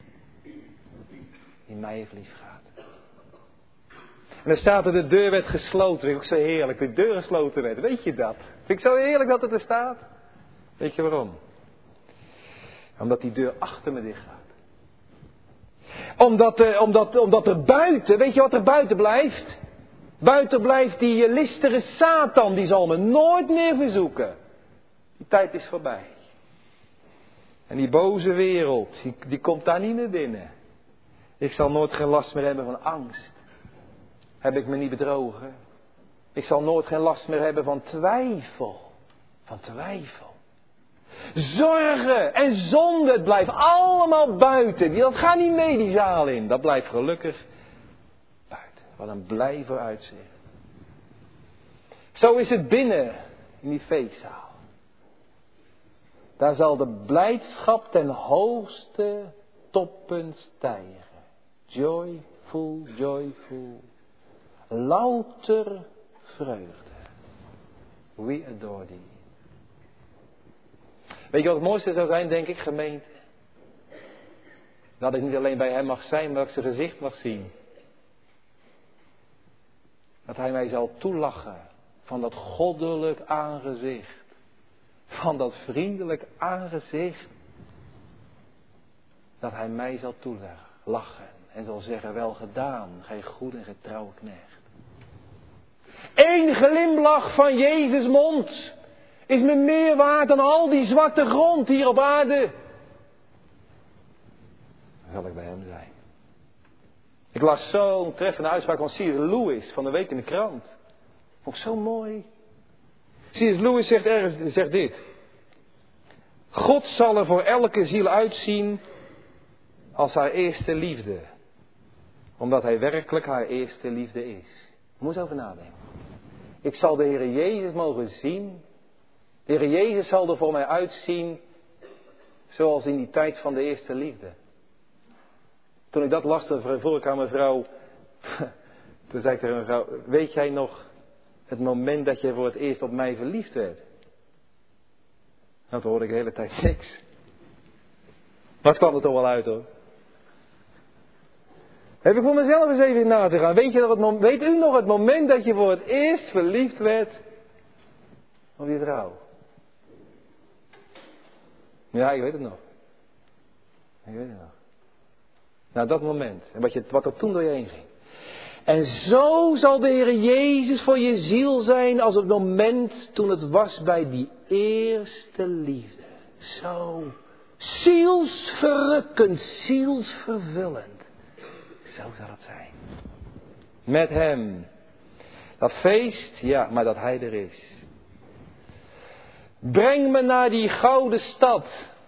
Die mij heeft lief gehad. En er staat er, de deur werd gesloten. Vind ik ook zo heerlijk. De deur gesloten werd. Weet je dat? Vind ik zo heerlijk dat het er staat. Weet je waarom? Omdat die deur achter me dicht gaat. Omdat, uh, omdat, omdat er buiten, weet je wat er buiten blijft? Buiten blijft die listige Satan, die zal me nooit meer verzoeken. Die tijd is voorbij. En die boze wereld, die, die komt daar niet meer binnen. Ik zal nooit geen last meer hebben van angst. Heb ik me niet bedrogen? Ik zal nooit geen last meer hebben van twijfel. Van twijfel. Zorgen en zonde, het blijft allemaal buiten. Dat gaat niet mee die zaal in. Dat blijft gelukkig buiten. Wat een blij vooruitzicht. Zo is het binnen in die feestzaal. Daar zal de blijdschap ten hoogste toppen stijgen. Joyful, joyful. Louter vreugde. We adore thee. Weet je wat het mooiste zou zijn, denk ik, gemeente? Dat ik niet alleen bij hem mag zijn, maar dat ik zijn gezicht mag zien. Dat hij mij zal toelachen van dat goddelijk aangezicht. Van dat vriendelijk aangezicht. Dat hij mij zal toelachen en zal zeggen, wel gedaan, gij goed en getrouwe knecht. Eén glimlach van Jezus' mond is me meer waard dan al die zwarte grond hier op aarde. Dan zal ik bij hem zijn. Ik las zo'n treffende uitspraak van C S Lewis van de week in de krant. Vond ik zo mooi. C S Lewis zegt ergens zegt dit. God zal er voor elke ziel uitzien als haar eerste liefde. Omdat hij werkelijk haar eerste liefde is. Moet over nadenken. Ik zal de Heer Jezus mogen zien. De Heer Jezus zal er voor mij uitzien zoals in die tijd van de eerste liefde. Toen ik dat las, vroeg ik aan mijn vrouw. Toen zei ik tegen mijn vrouw, weet jij nog het moment dat je voor het eerst op mij verliefd werd? Nou, toen hoorde ik de hele tijd niks. Maar het kwam er toch wel uit hoor. Heb ik voor mezelf eens even na te gaan. Weet, je nog het, weet u nog het moment dat je voor het eerst verliefd werd op je vrouw? Ja, ik weet het nog. Ik weet het nog. Nou, dat moment. En wat, je, wat er toen door je heen ging. En zo zal de Heer Jezus voor je ziel zijn als het moment toen het was bij die eerste liefde. Zo zielsverrukkend, zielsvervullend. Zo zal het zijn. Met hem. Dat feest, ja, maar dat hij er is. Breng me naar die gouden stad.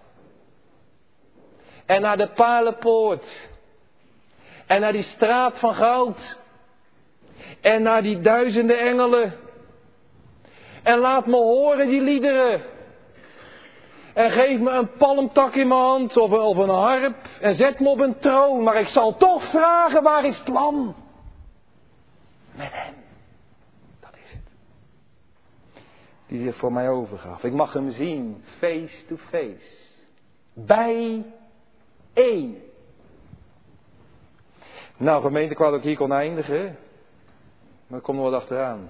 En naar de palenpoort. En naar die straat van goud. En naar die duizenden engelen. En laat me horen die liederen. En geef me een palmtak in mijn hand of een, of een harp. En zet me op een troon. Maar ik zal toch vragen, waar is het lam? Met hem. Dat is het. Die zich voor mij overgaf. Ik mag hem zien. Face to face. Bij één. Nou gemeente, ik wou dat ik hier kon eindigen. Maar er komt nog wat achteraan.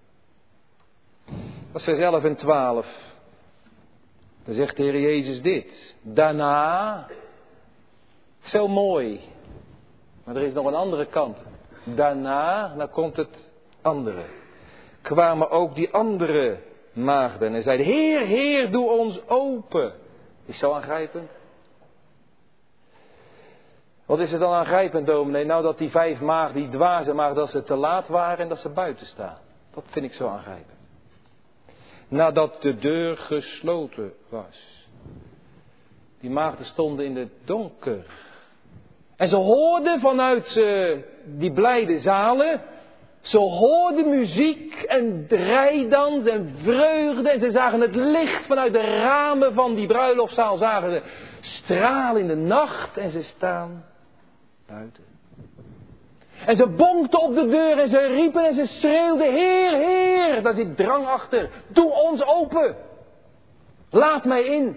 Dat is vers elf en twaalf. Dan zegt de Heer Jezus dit. Daarna. Zo mooi. Maar er is nog een andere kant. Daarna, dan komt het andere. Kwamen ook die andere maagden. En zeiden, Heer, Heer, doe ons open. Is zo aangrijpend. Wat is er dan aangrijpend, dominee? Nou, dat die vijf maagden, die dwaze maagden, dat ze te laat waren en dat ze buiten staan. Dat vind ik zo aangrijpend. Nadat de deur gesloten was. Die maagden stonden in het donker. En ze hoorden vanuit uh, die blijde zalen. Ze hoorden muziek en rijdans en vreugde. En ze zagen het licht vanuit de ramen van die bruiloftzaal. Zagen ze stralen in de nacht. En ze staan buiten. En ze bonkten op de deur en ze riepen en ze schreeuwden, Heer, Heer, daar zit drang achter. Doe ons open. Laat mij in.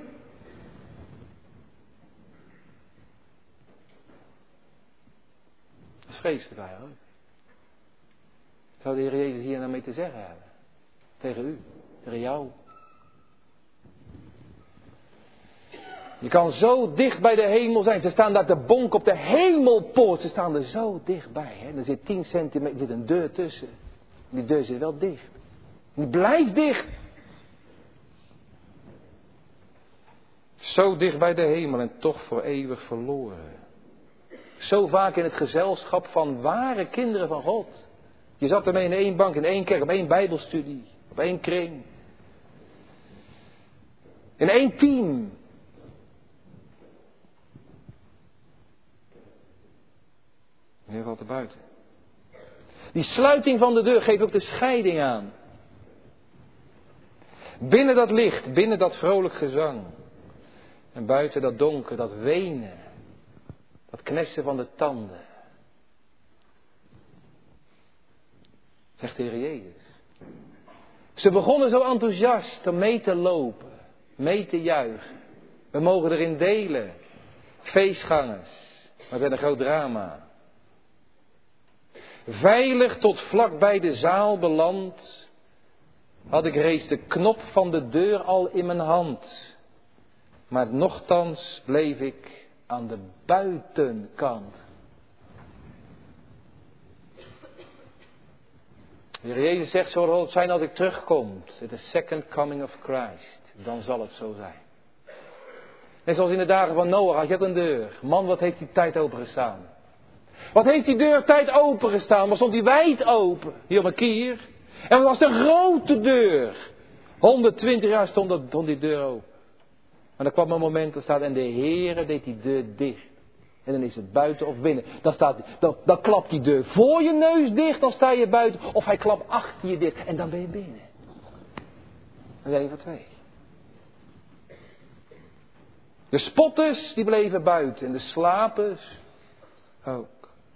Dat is vreselijk eigenlijk. Zou de Heer Jezus hier nou mee te zeggen hebben? Tegen u, tegen jou. Je kan zo dicht bij de hemel zijn. Ze staan daar te bonken op de hemelpoort. Ze staan er zo dichtbij. Hè? Er zit tien centimeter, er zit een deur tussen. Die deur zit wel dicht. Die blijft dicht. Zo dicht bij de hemel en toch voor eeuwig verloren. Zo vaak in het gezelschap van ware kinderen van God. Je zat ermee in één bank, in één kerk, op één bijbelstudie, op één kring. In één team. Hier valt er buiten. Die sluiting van de deur geeft ook de scheiding aan. Binnen dat licht, binnen dat vrolijk gezang. En buiten dat donker, dat wenen. Dat knessen van de tanden. Zegt de Heer Jezus. Ze begonnen zo enthousiast om mee te lopen. Mee te juichen. We mogen erin delen. Feestgangers. Maar het werd een groot drama. Veilig tot vlak bij de zaal beland, had ik reeds de knop van de deur al in mijn hand. Maar nochtans bleef ik aan de buitenkant. De Heer Jezus zegt, zo zal het zijn als ik terugkom. The second coming of Christ. Dan zal het zo zijn. Net zoals in de dagen van Noach had je ook een deur. Man, wat heeft die tijd opengestaan. Wat heeft die deur tijd opengestaan? Wat stond die wijd open? Hier op een kier. En wat was de grote deur? honderdtwintig jaar stond, dat, stond die deur open. Maar dan kwam een moment, dat staat, en de Heere deed die deur dicht. En dan is het buiten of binnen. Dan, staat, dan, dan klapt die deur voor je neus dicht, dan sta je buiten. Of hij klapt achter je dicht en dan ben je binnen. Dat is één van twee. De spotters, die bleven buiten. En de slapers ook.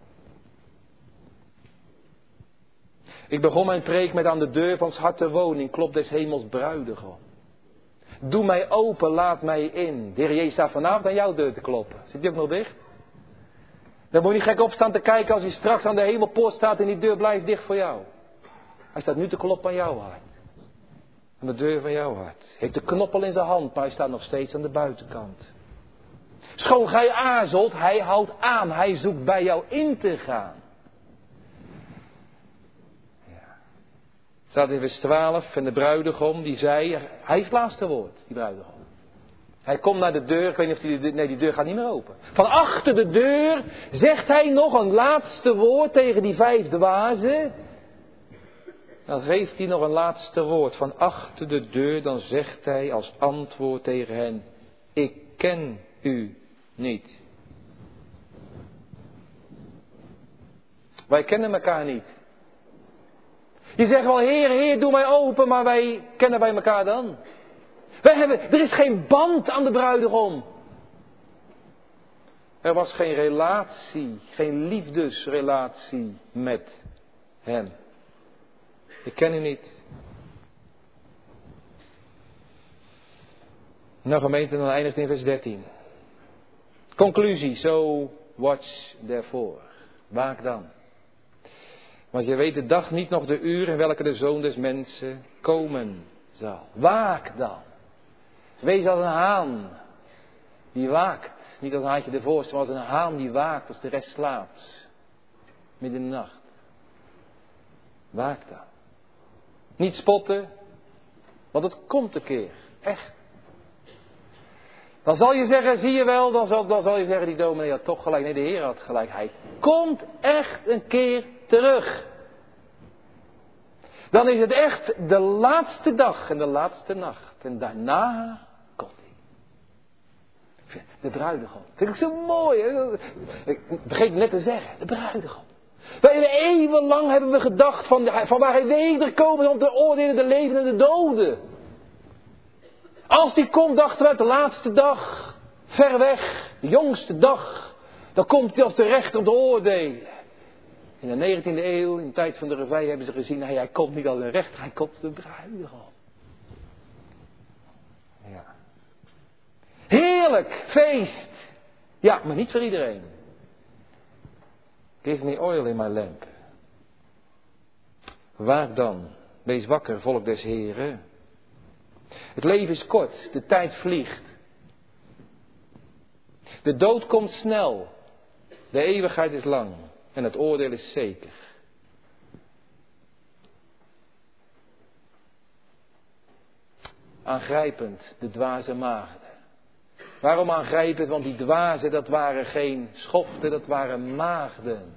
Ik begon mijn preek met aan de deur van 's harte woning, klopt des hemels bruidegom. Doe mij open, laat mij in. De Heer Jezus staat vanavond aan jouw deur te kloppen. Zit die ook nog dicht? Dan moet je niet gek opstaan te kijken als hij straks aan de hemelpoort staat en die deur blijft dicht voor jou. Hij staat nu te kloppen aan jouw hart. Aan de deur van jouw hart. Hij heeft de knop al in zijn hand, maar hij staat nog steeds aan de buitenkant. Schoon gij aarzelt, hij houdt aan. Hij zoekt bij jou in te gaan. Staat in vers twaalf, en de bruidegom die zei, hij is het laatste woord, die bruidegom. Hij komt naar de deur, ik weet niet of die, de, nee die deur gaat niet meer open. Van achter de deur zegt hij nog een laatste woord tegen die vijf dwazen. Dan geeft hij nog een laatste woord. Van achter de deur, dan zegt hij als antwoord tegen hen, ik ken u niet. Wij kennen elkaar niet. Die zeggen wel, Heer, Heer, doe mij open, maar wij kennen wij elkaar dan. Wij hebben, er is geen band aan de bruidegom. Er was geen relatie, geen liefdesrelatie met hem. Ik ken u niet. Nou gemeente, dan eindigt in vers dertien. Conclusie, so watch therefore. Waak dan. Want je weet de dag niet nog de uur in welke de Zoon des Mensen komen zal. Waak dan. Wees als een haan die waakt. Niet als een haantje de voorste, maar als een haan die waakt als de rest slaapt. Midden in de nacht. Waak dan. Niet spotten, want het komt een keer. Echt. Dan zal je zeggen, zie je wel, dan zal, dan zal je zeggen, die dominee had toch gelijk. Nee, de Heer had gelijk. Hij komt echt een keer terug. Dan is het echt de laatste dag en de laatste nacht. En daarna komt hij. De bruidegom. Dat vind ik zo mooi. Hè? Ik vergeet net te zeggen. De bruidegom. Wij hebben eeuwenlang hebben we gedacht van, van waar hij wederkomt om te oordelen de levenden en de doden. Als die komt, dachten we, de laatste dag, ver weg, de jongste dag, dan komt hij als de rechter om te oordelen. In de negentiende eeuw, in de tijd van de revij, hebben ze gezien, hij, hij komt niet als een rechter, hij komt als de bruidegom. Ja. Heerlijk, feest. Ja, maar niet voor iedereen. Give me oil in my lamp. Waak dan, wees wakker, volk des Heren. Het leven is kort, de tijd vliegt. De dood komt snel. De eeuwigheid is lang. En het oordeel is zeker. Aangrijpend, de dwaze maagden. Waarom aangrijpend? Want die dwazen, dat waren geen schoften, dat waren maagden.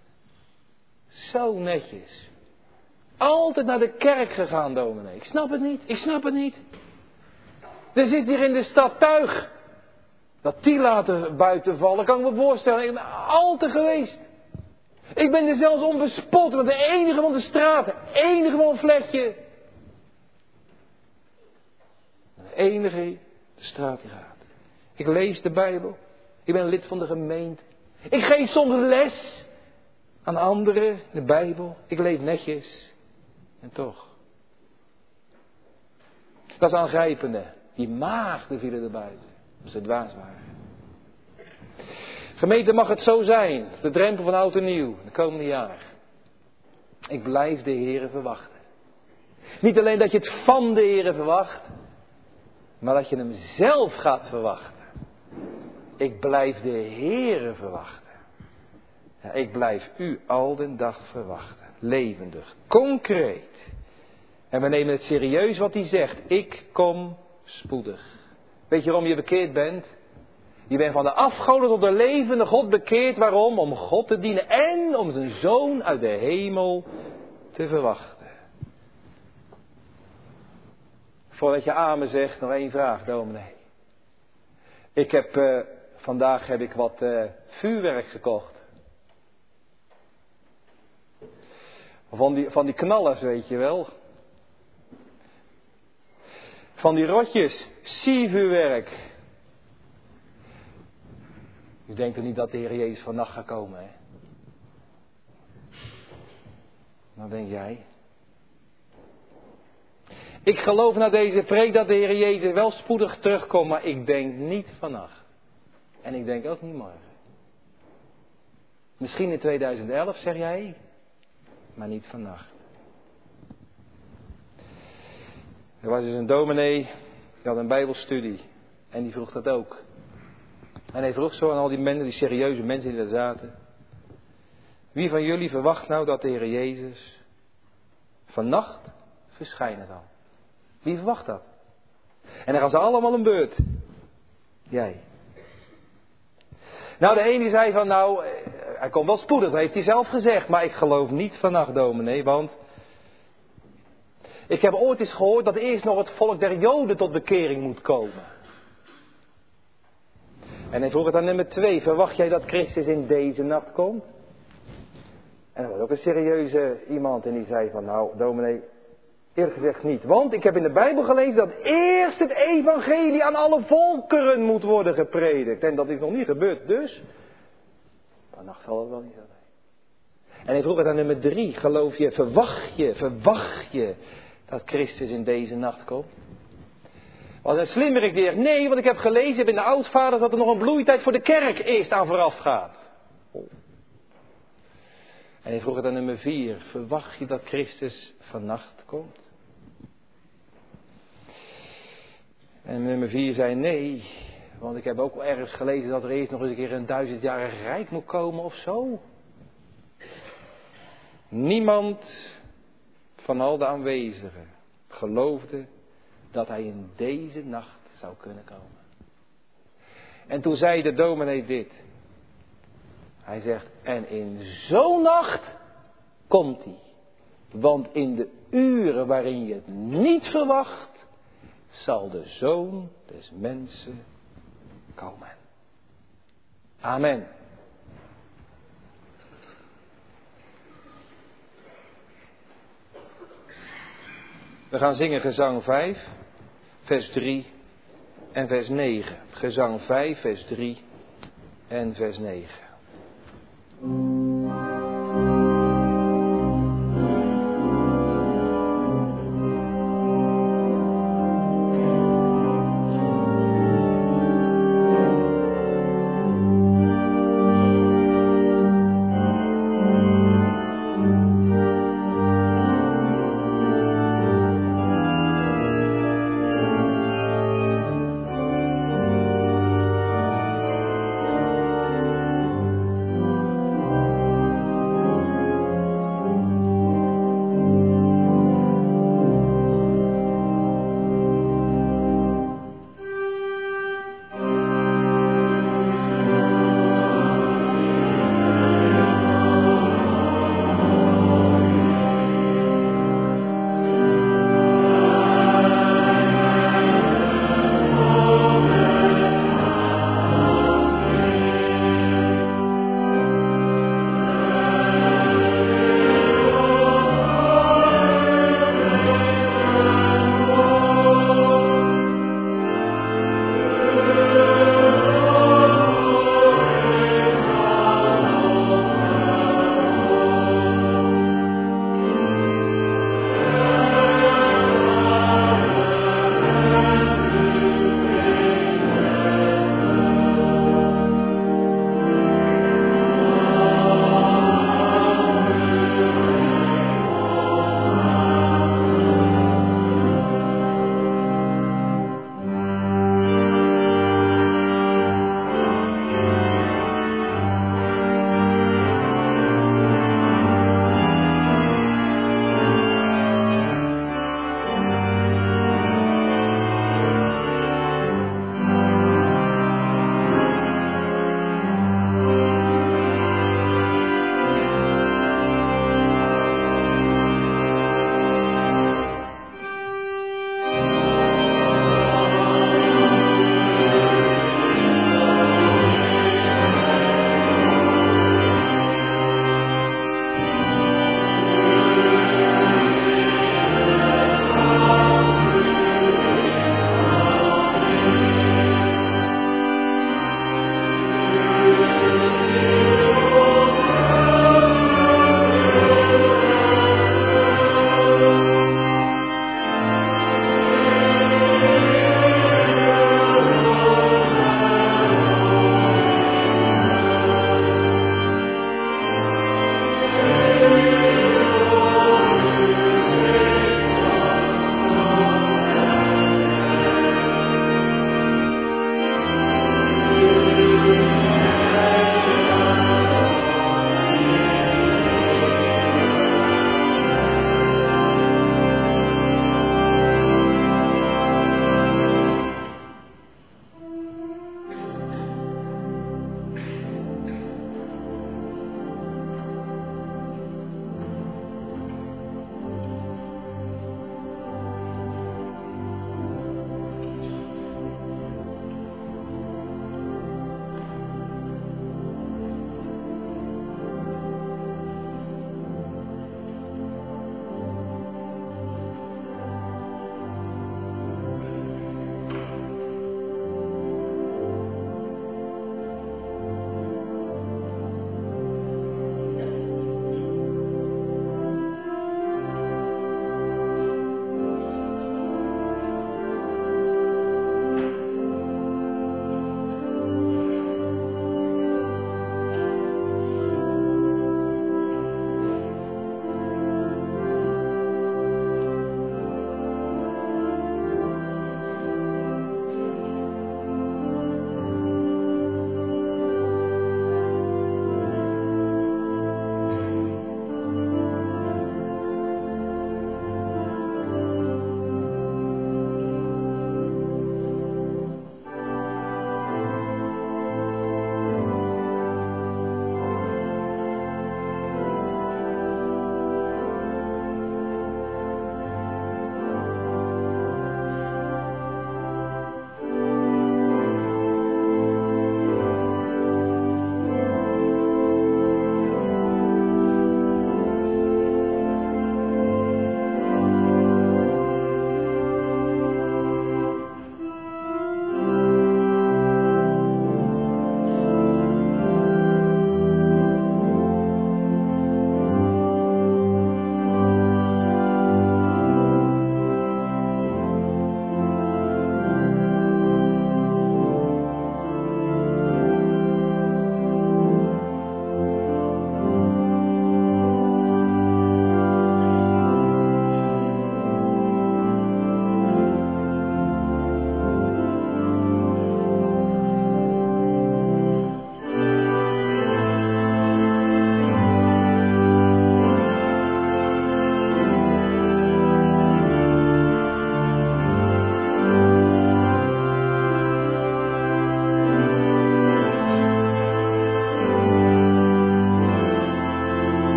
Zo netjes. Altijd naar de kerk gegaan, dominee. Ik snap het niet, ik snap het niet. Er zit hier in de stad tuig. Dat die laten buiten vallen, kan ik me voorstellen. Ik ben altijd geweest. Ik ben er zelfs onbespot, want de enige van de straat, de enige van een vlekje. De enige de straat die gaat. Ik lees de Bijbel. Ik ben lid van de gemeente. Ik geef soms les aan anderen de Bijbel. Ik leef netjes. En toch. Dat is aangrijpende. Die maagden vielen er buiten. Als ze dwaas waren. Gemeente, mag het zo zijn. Op de drempel van oud en nieuw. De komende jaar. Ik blijf de Heere verwachten. Niet alleen dat je het van de Heere verwacht. Maar dat je hem zelf gaat verwachten. Ik blijf de Heere verwachten. Ja, ik blijf u al den dag verwachten. Levendig. Concreet. En we nemen het serieus wat hij zegt. Ik kom spoedig. Weet je waarom je bekeerd bent? Je bent van de afgoden tot de levende God bekeerd. Waarom? Om God te dienen en om zijn zoon uit de hemel te verwachten. Voordat je amen zegt, nog één vraag, dominee. Ik heb, uh, vandaag heb ik wat uh, vuurwerk gekocht. Van die, van die knallers, weet je wel. Van die rotjes, siervuurwerk. U denkt er niet dat de Heer Jezus vannacht gaat komen, hè? Wat denk jij? Ik geloof na deze preek dat de Heer Jezus wel spoedig terugkomt, maar ik denk niet vannacht. En ik denk ook niet morgen. Misschien in tweeduizend elf, zeg jij, maar niet vannacht. Er was dus een dominee, die had een bijbelstudie en die vroeg dat ook. En hij vroeg zo aan al die mensen, die serieuze mensen die daar zaten. Wie van jullie verwacht nou dat de Heer Jezus vannacht verschijnen zal? Wie verwacht dat? En dan gaan ze allemaal een beurt. Jij. Nou, de ene die zei van, nou, hij komt wel spoedig, dat heeft hij zelf gezegd. Maar ik geloof niet vannacht, dominee, want ik heb ooit eens gehoord dat eerst nog het volk der Joden tot bekering moet komen. En hij vroeg het aan nummer twee, verwacht jij dat Christus in deze nacht komt? En er was ook een serieuze iemand en die zei van, nou, dominee, eerlijk gezegd niet. Want ik heb in de Bijbel gelezen dat eerst het evangelie aan alle volkeren moet worden gepredikt. En dat is nog niet gebeurd, dus vannacht zal het wel niet zo zijn. En hij vroeg het aan nummer drie, geloof je, verwacht je, verwacht je dat Christus in deze nacht komt? Was een slimmerik die zegt, nee, want ik heb gelezen in de oudvader dat er nog een bloeitijd voor de kerk eerst aan vooraf gaat. Oh. En hij vroeg het aan nummer vier, verwacht je dat Christus vannacht komt? En nummer vier zei nee, want ik heb ook wel ergens gelezen dat er eerst nog eens een keer een duizendjarig rijk moet komen of zo. Niemand van al de aanwezigen geloofde dat hij in deze nacht zou kunnen komen. En toen zei de dominee dit. Hij zegt, en in zo'n nacht komt hij. Want in de uren waarin je het niet verwacht, zal de Zoon des Mensen komen. Amen. We gaan zingen gezang vijf, vers drie en vers negen. Gezang vijf, vers drie en vers negen.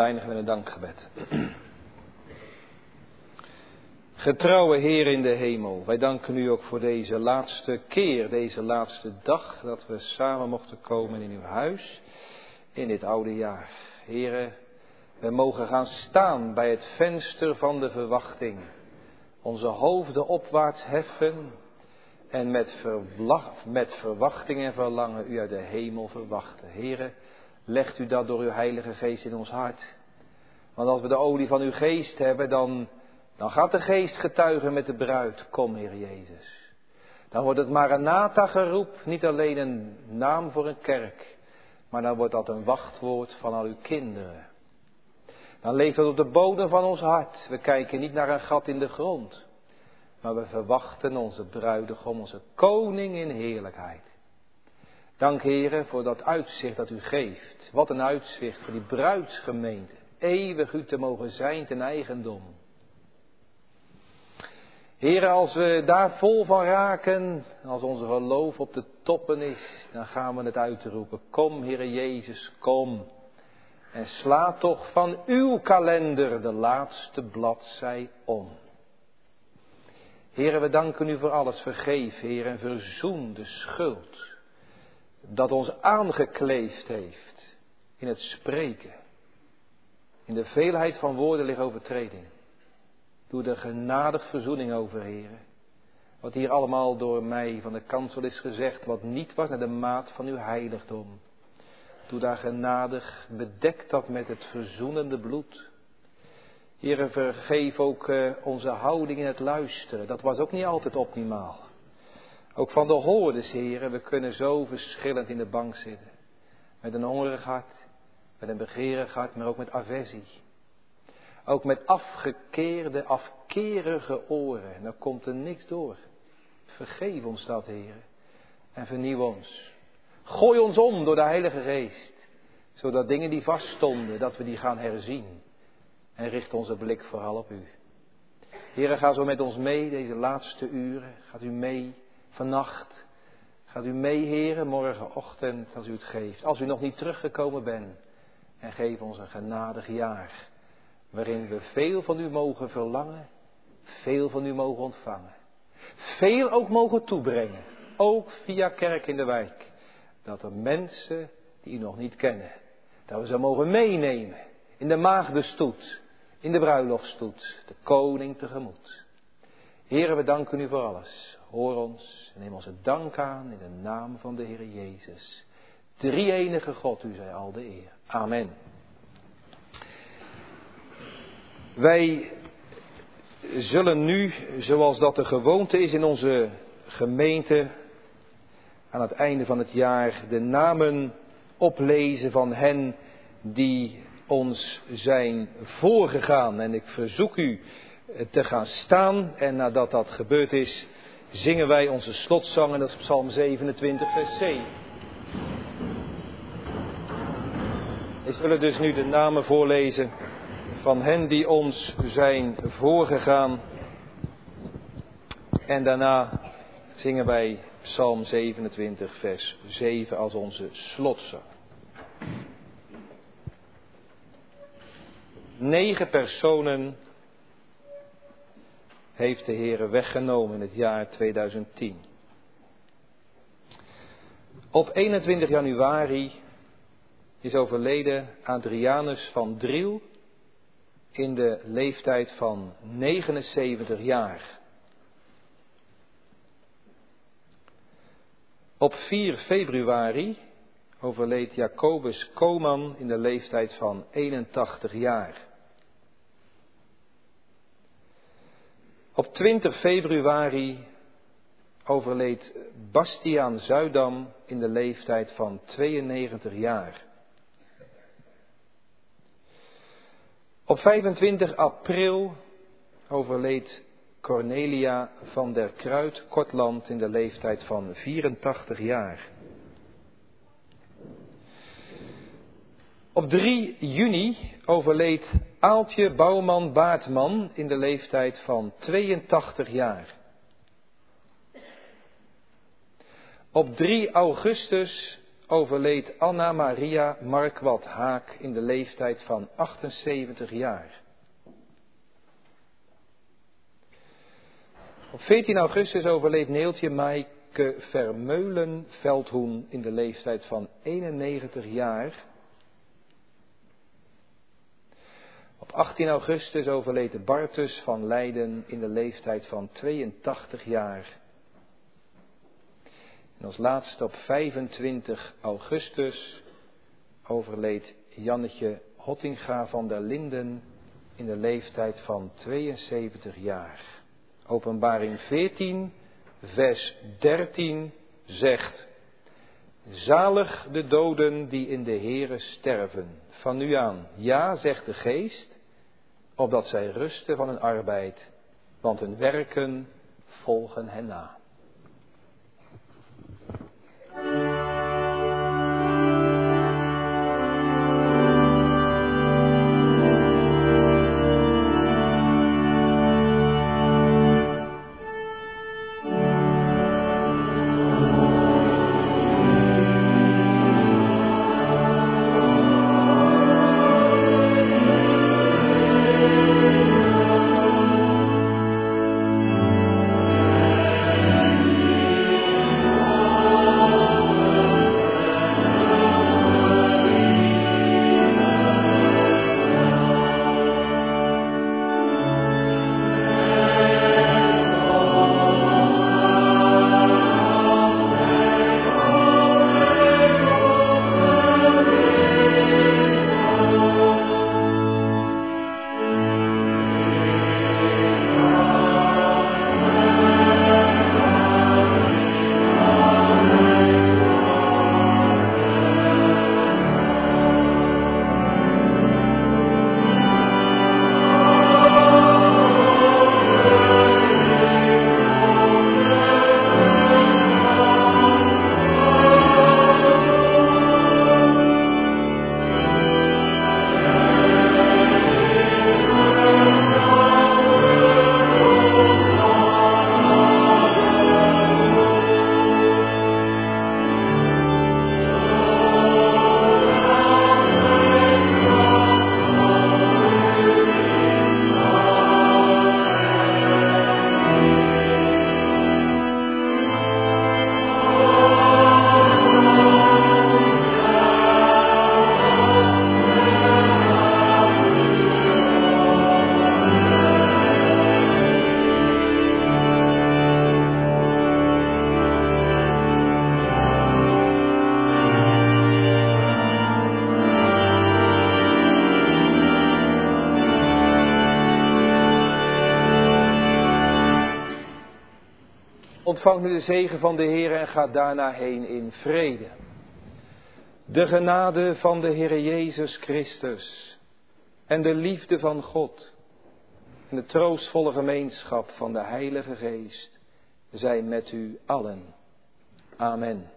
eindigen met een dankgebed. Getrouwe Heer in de hemel, wij danken u ook voor deze laatste keer, deze laatste dag, dat we samen mochten komen in uw huis, in dit oude jaar. Heere, we mogen gaan staan bij het venster van de verwachting, onze hoofden opwaarts heffen en met, verla- met verwachting en verlangen u uit de hemel verwachten. Heere, legt u dat door uw Heilige Geest in ons hart. Want als we de olie van uw geest hebben, dan, dan gaat de geest getuigen met de bruid. Kom, Heer Jezus. Dan wordt het Maranatha geroep, niet alleen een naam voor een kerk, maar dan wordt dat een wachtwoord van al uw kinderen. Dan leeft dat op de bodem van ons hart. We kijken niet naar een gat in de grond, maar we verwachten onze bruidegom, onze koning in heerlijkheid. Dank, Heere, voor dat uitzicht dat u geeft. Wat een uitzicht voor die bruidsgemeente. Eeuwig u te mogen zijn ten eigendom. Heere, als we daar vol van raken, als onze geloof op de toppen is, dan gaan we het uitroepen. Kom, Heere Jezus, kom. En sla toch van uw kalender de laatste bladzij om. Heere, we danken u voor alles. Vergeef, Heere, en verzoen de schuld dat ons aangekleefd heeft in het spreken. In de veelheid van woorden ligt overtreding. Doe er genadig verzoening over, Heere. Wat hier allemaal door mij van de kansel is gezegd, wat niet was naar de maat van uw heiligdom. Doe daar genadig, bedek dat met het verzoenende bloed. Heere, vergeef ook uh, onze houding in het luisteren. Dat was ook niet altijd optimaal. Ook van de hoorders, Heere, we kunnen zo verschillend in de bank zitten. Met een hongerig hart, met een begeerig hart, maar ook met aversie. Ook met afgekeerde, afkerige oren. En dan komt er niks door. Vergeef ons dat, Heere. En vernieuw ons. Gooi ons om door de Heilige Geest. Zodat dingen die vaststonden, dat we die gaan herzien. En richt onze blik vooral op u. Heere, ga zo met ons mee deze laatste uren. Gaat u mee vannacht. Gaat u mee, Heere, morgenochtend als u het geeft. Als u nog niet teruggekomen bent. En geef ons een genadig jaar. Waarin we veel van u mogen verlangen. Veel van u mogen ontvangen. Veel ook mogen toebrengen. Ook via Kerk in de Wijk. Dat er mensen die u nog niet kennen. Dat we ze mogen meenemen. In de maagdenstoet. In de bruiloftstoet. De koning tegemoet. Heere, we danken u voor alles. Hoor ons en neem onze dank aan in de naam van de Heer Jezus. Drie-enige God, u zij al de eer. Amen. Wij zullen nu, zoals dat de gewoonte is in onze gemeente, aan het einde van het jaar de namen oplezen van hen die ons zijn voorgegaan. En ik verzoek u te gaan staan en nadat dat gebeurd is, zingen wij onze slotzang en dat is Psalm zevenentwintig vers zeven. We zullen dus nu de namen voorlezen van hen die ons zijn voorgegaan. En daarna zingen wij Psalm zevenentwintig vers zeven als onze slotzang. Negen personen heeft de Heere weggenomen in het jaar tweeduizend tien. Op eenentwintig januari is overleden Adrianus van Driel in de leeftijd van negenenzeventig jaar. Op vier februari overleed Jacobus Koman in de leeftijd van eenentachtig jaar. Op twintig februari overleed Bastiaan Zuidam in de leeftijd van tweeënnegentig jaar. Op vijfentwintig april overleed Cornelia van der Kruid Kortland in de leeftijd van vierentachtig jaar. Op drie juni overleed Aaltje Bouwman Baartman in de leeftijd van tweeëntachtig jaar. Op drie augustus overleed Anna Maria Markwart Haak in de leeftijd van achtenzeventig jaar. Op veertien augustus overleed Neeltje Maaike Vermeulen-Veldhoen in de leeftijd van eenennegentig jaar. Op achttien augustus overleed Bartus van Leiden in de leeftijd van tweeëntachtig jaar. En als laatste op vijfentwintig augustus overleed Jannetje Hottinga van der Linden in de leeftijd van tweeënzeventig jaar. Openbaring veertien, vers dertien zegt: zalig de doden die in de Here sterven, van nu aan, ja, zegt de Geest, opdat zij rusten van hun arbeid, want hun werken volgen hen na. Ontvang nu de zegen van de Heer en ga daarna heen in vrede. De genade van de Heer Jezus Christus en de liefde van God en de troostvolle gemeenschap van de Heilige Geest zijn met u allen. Amen.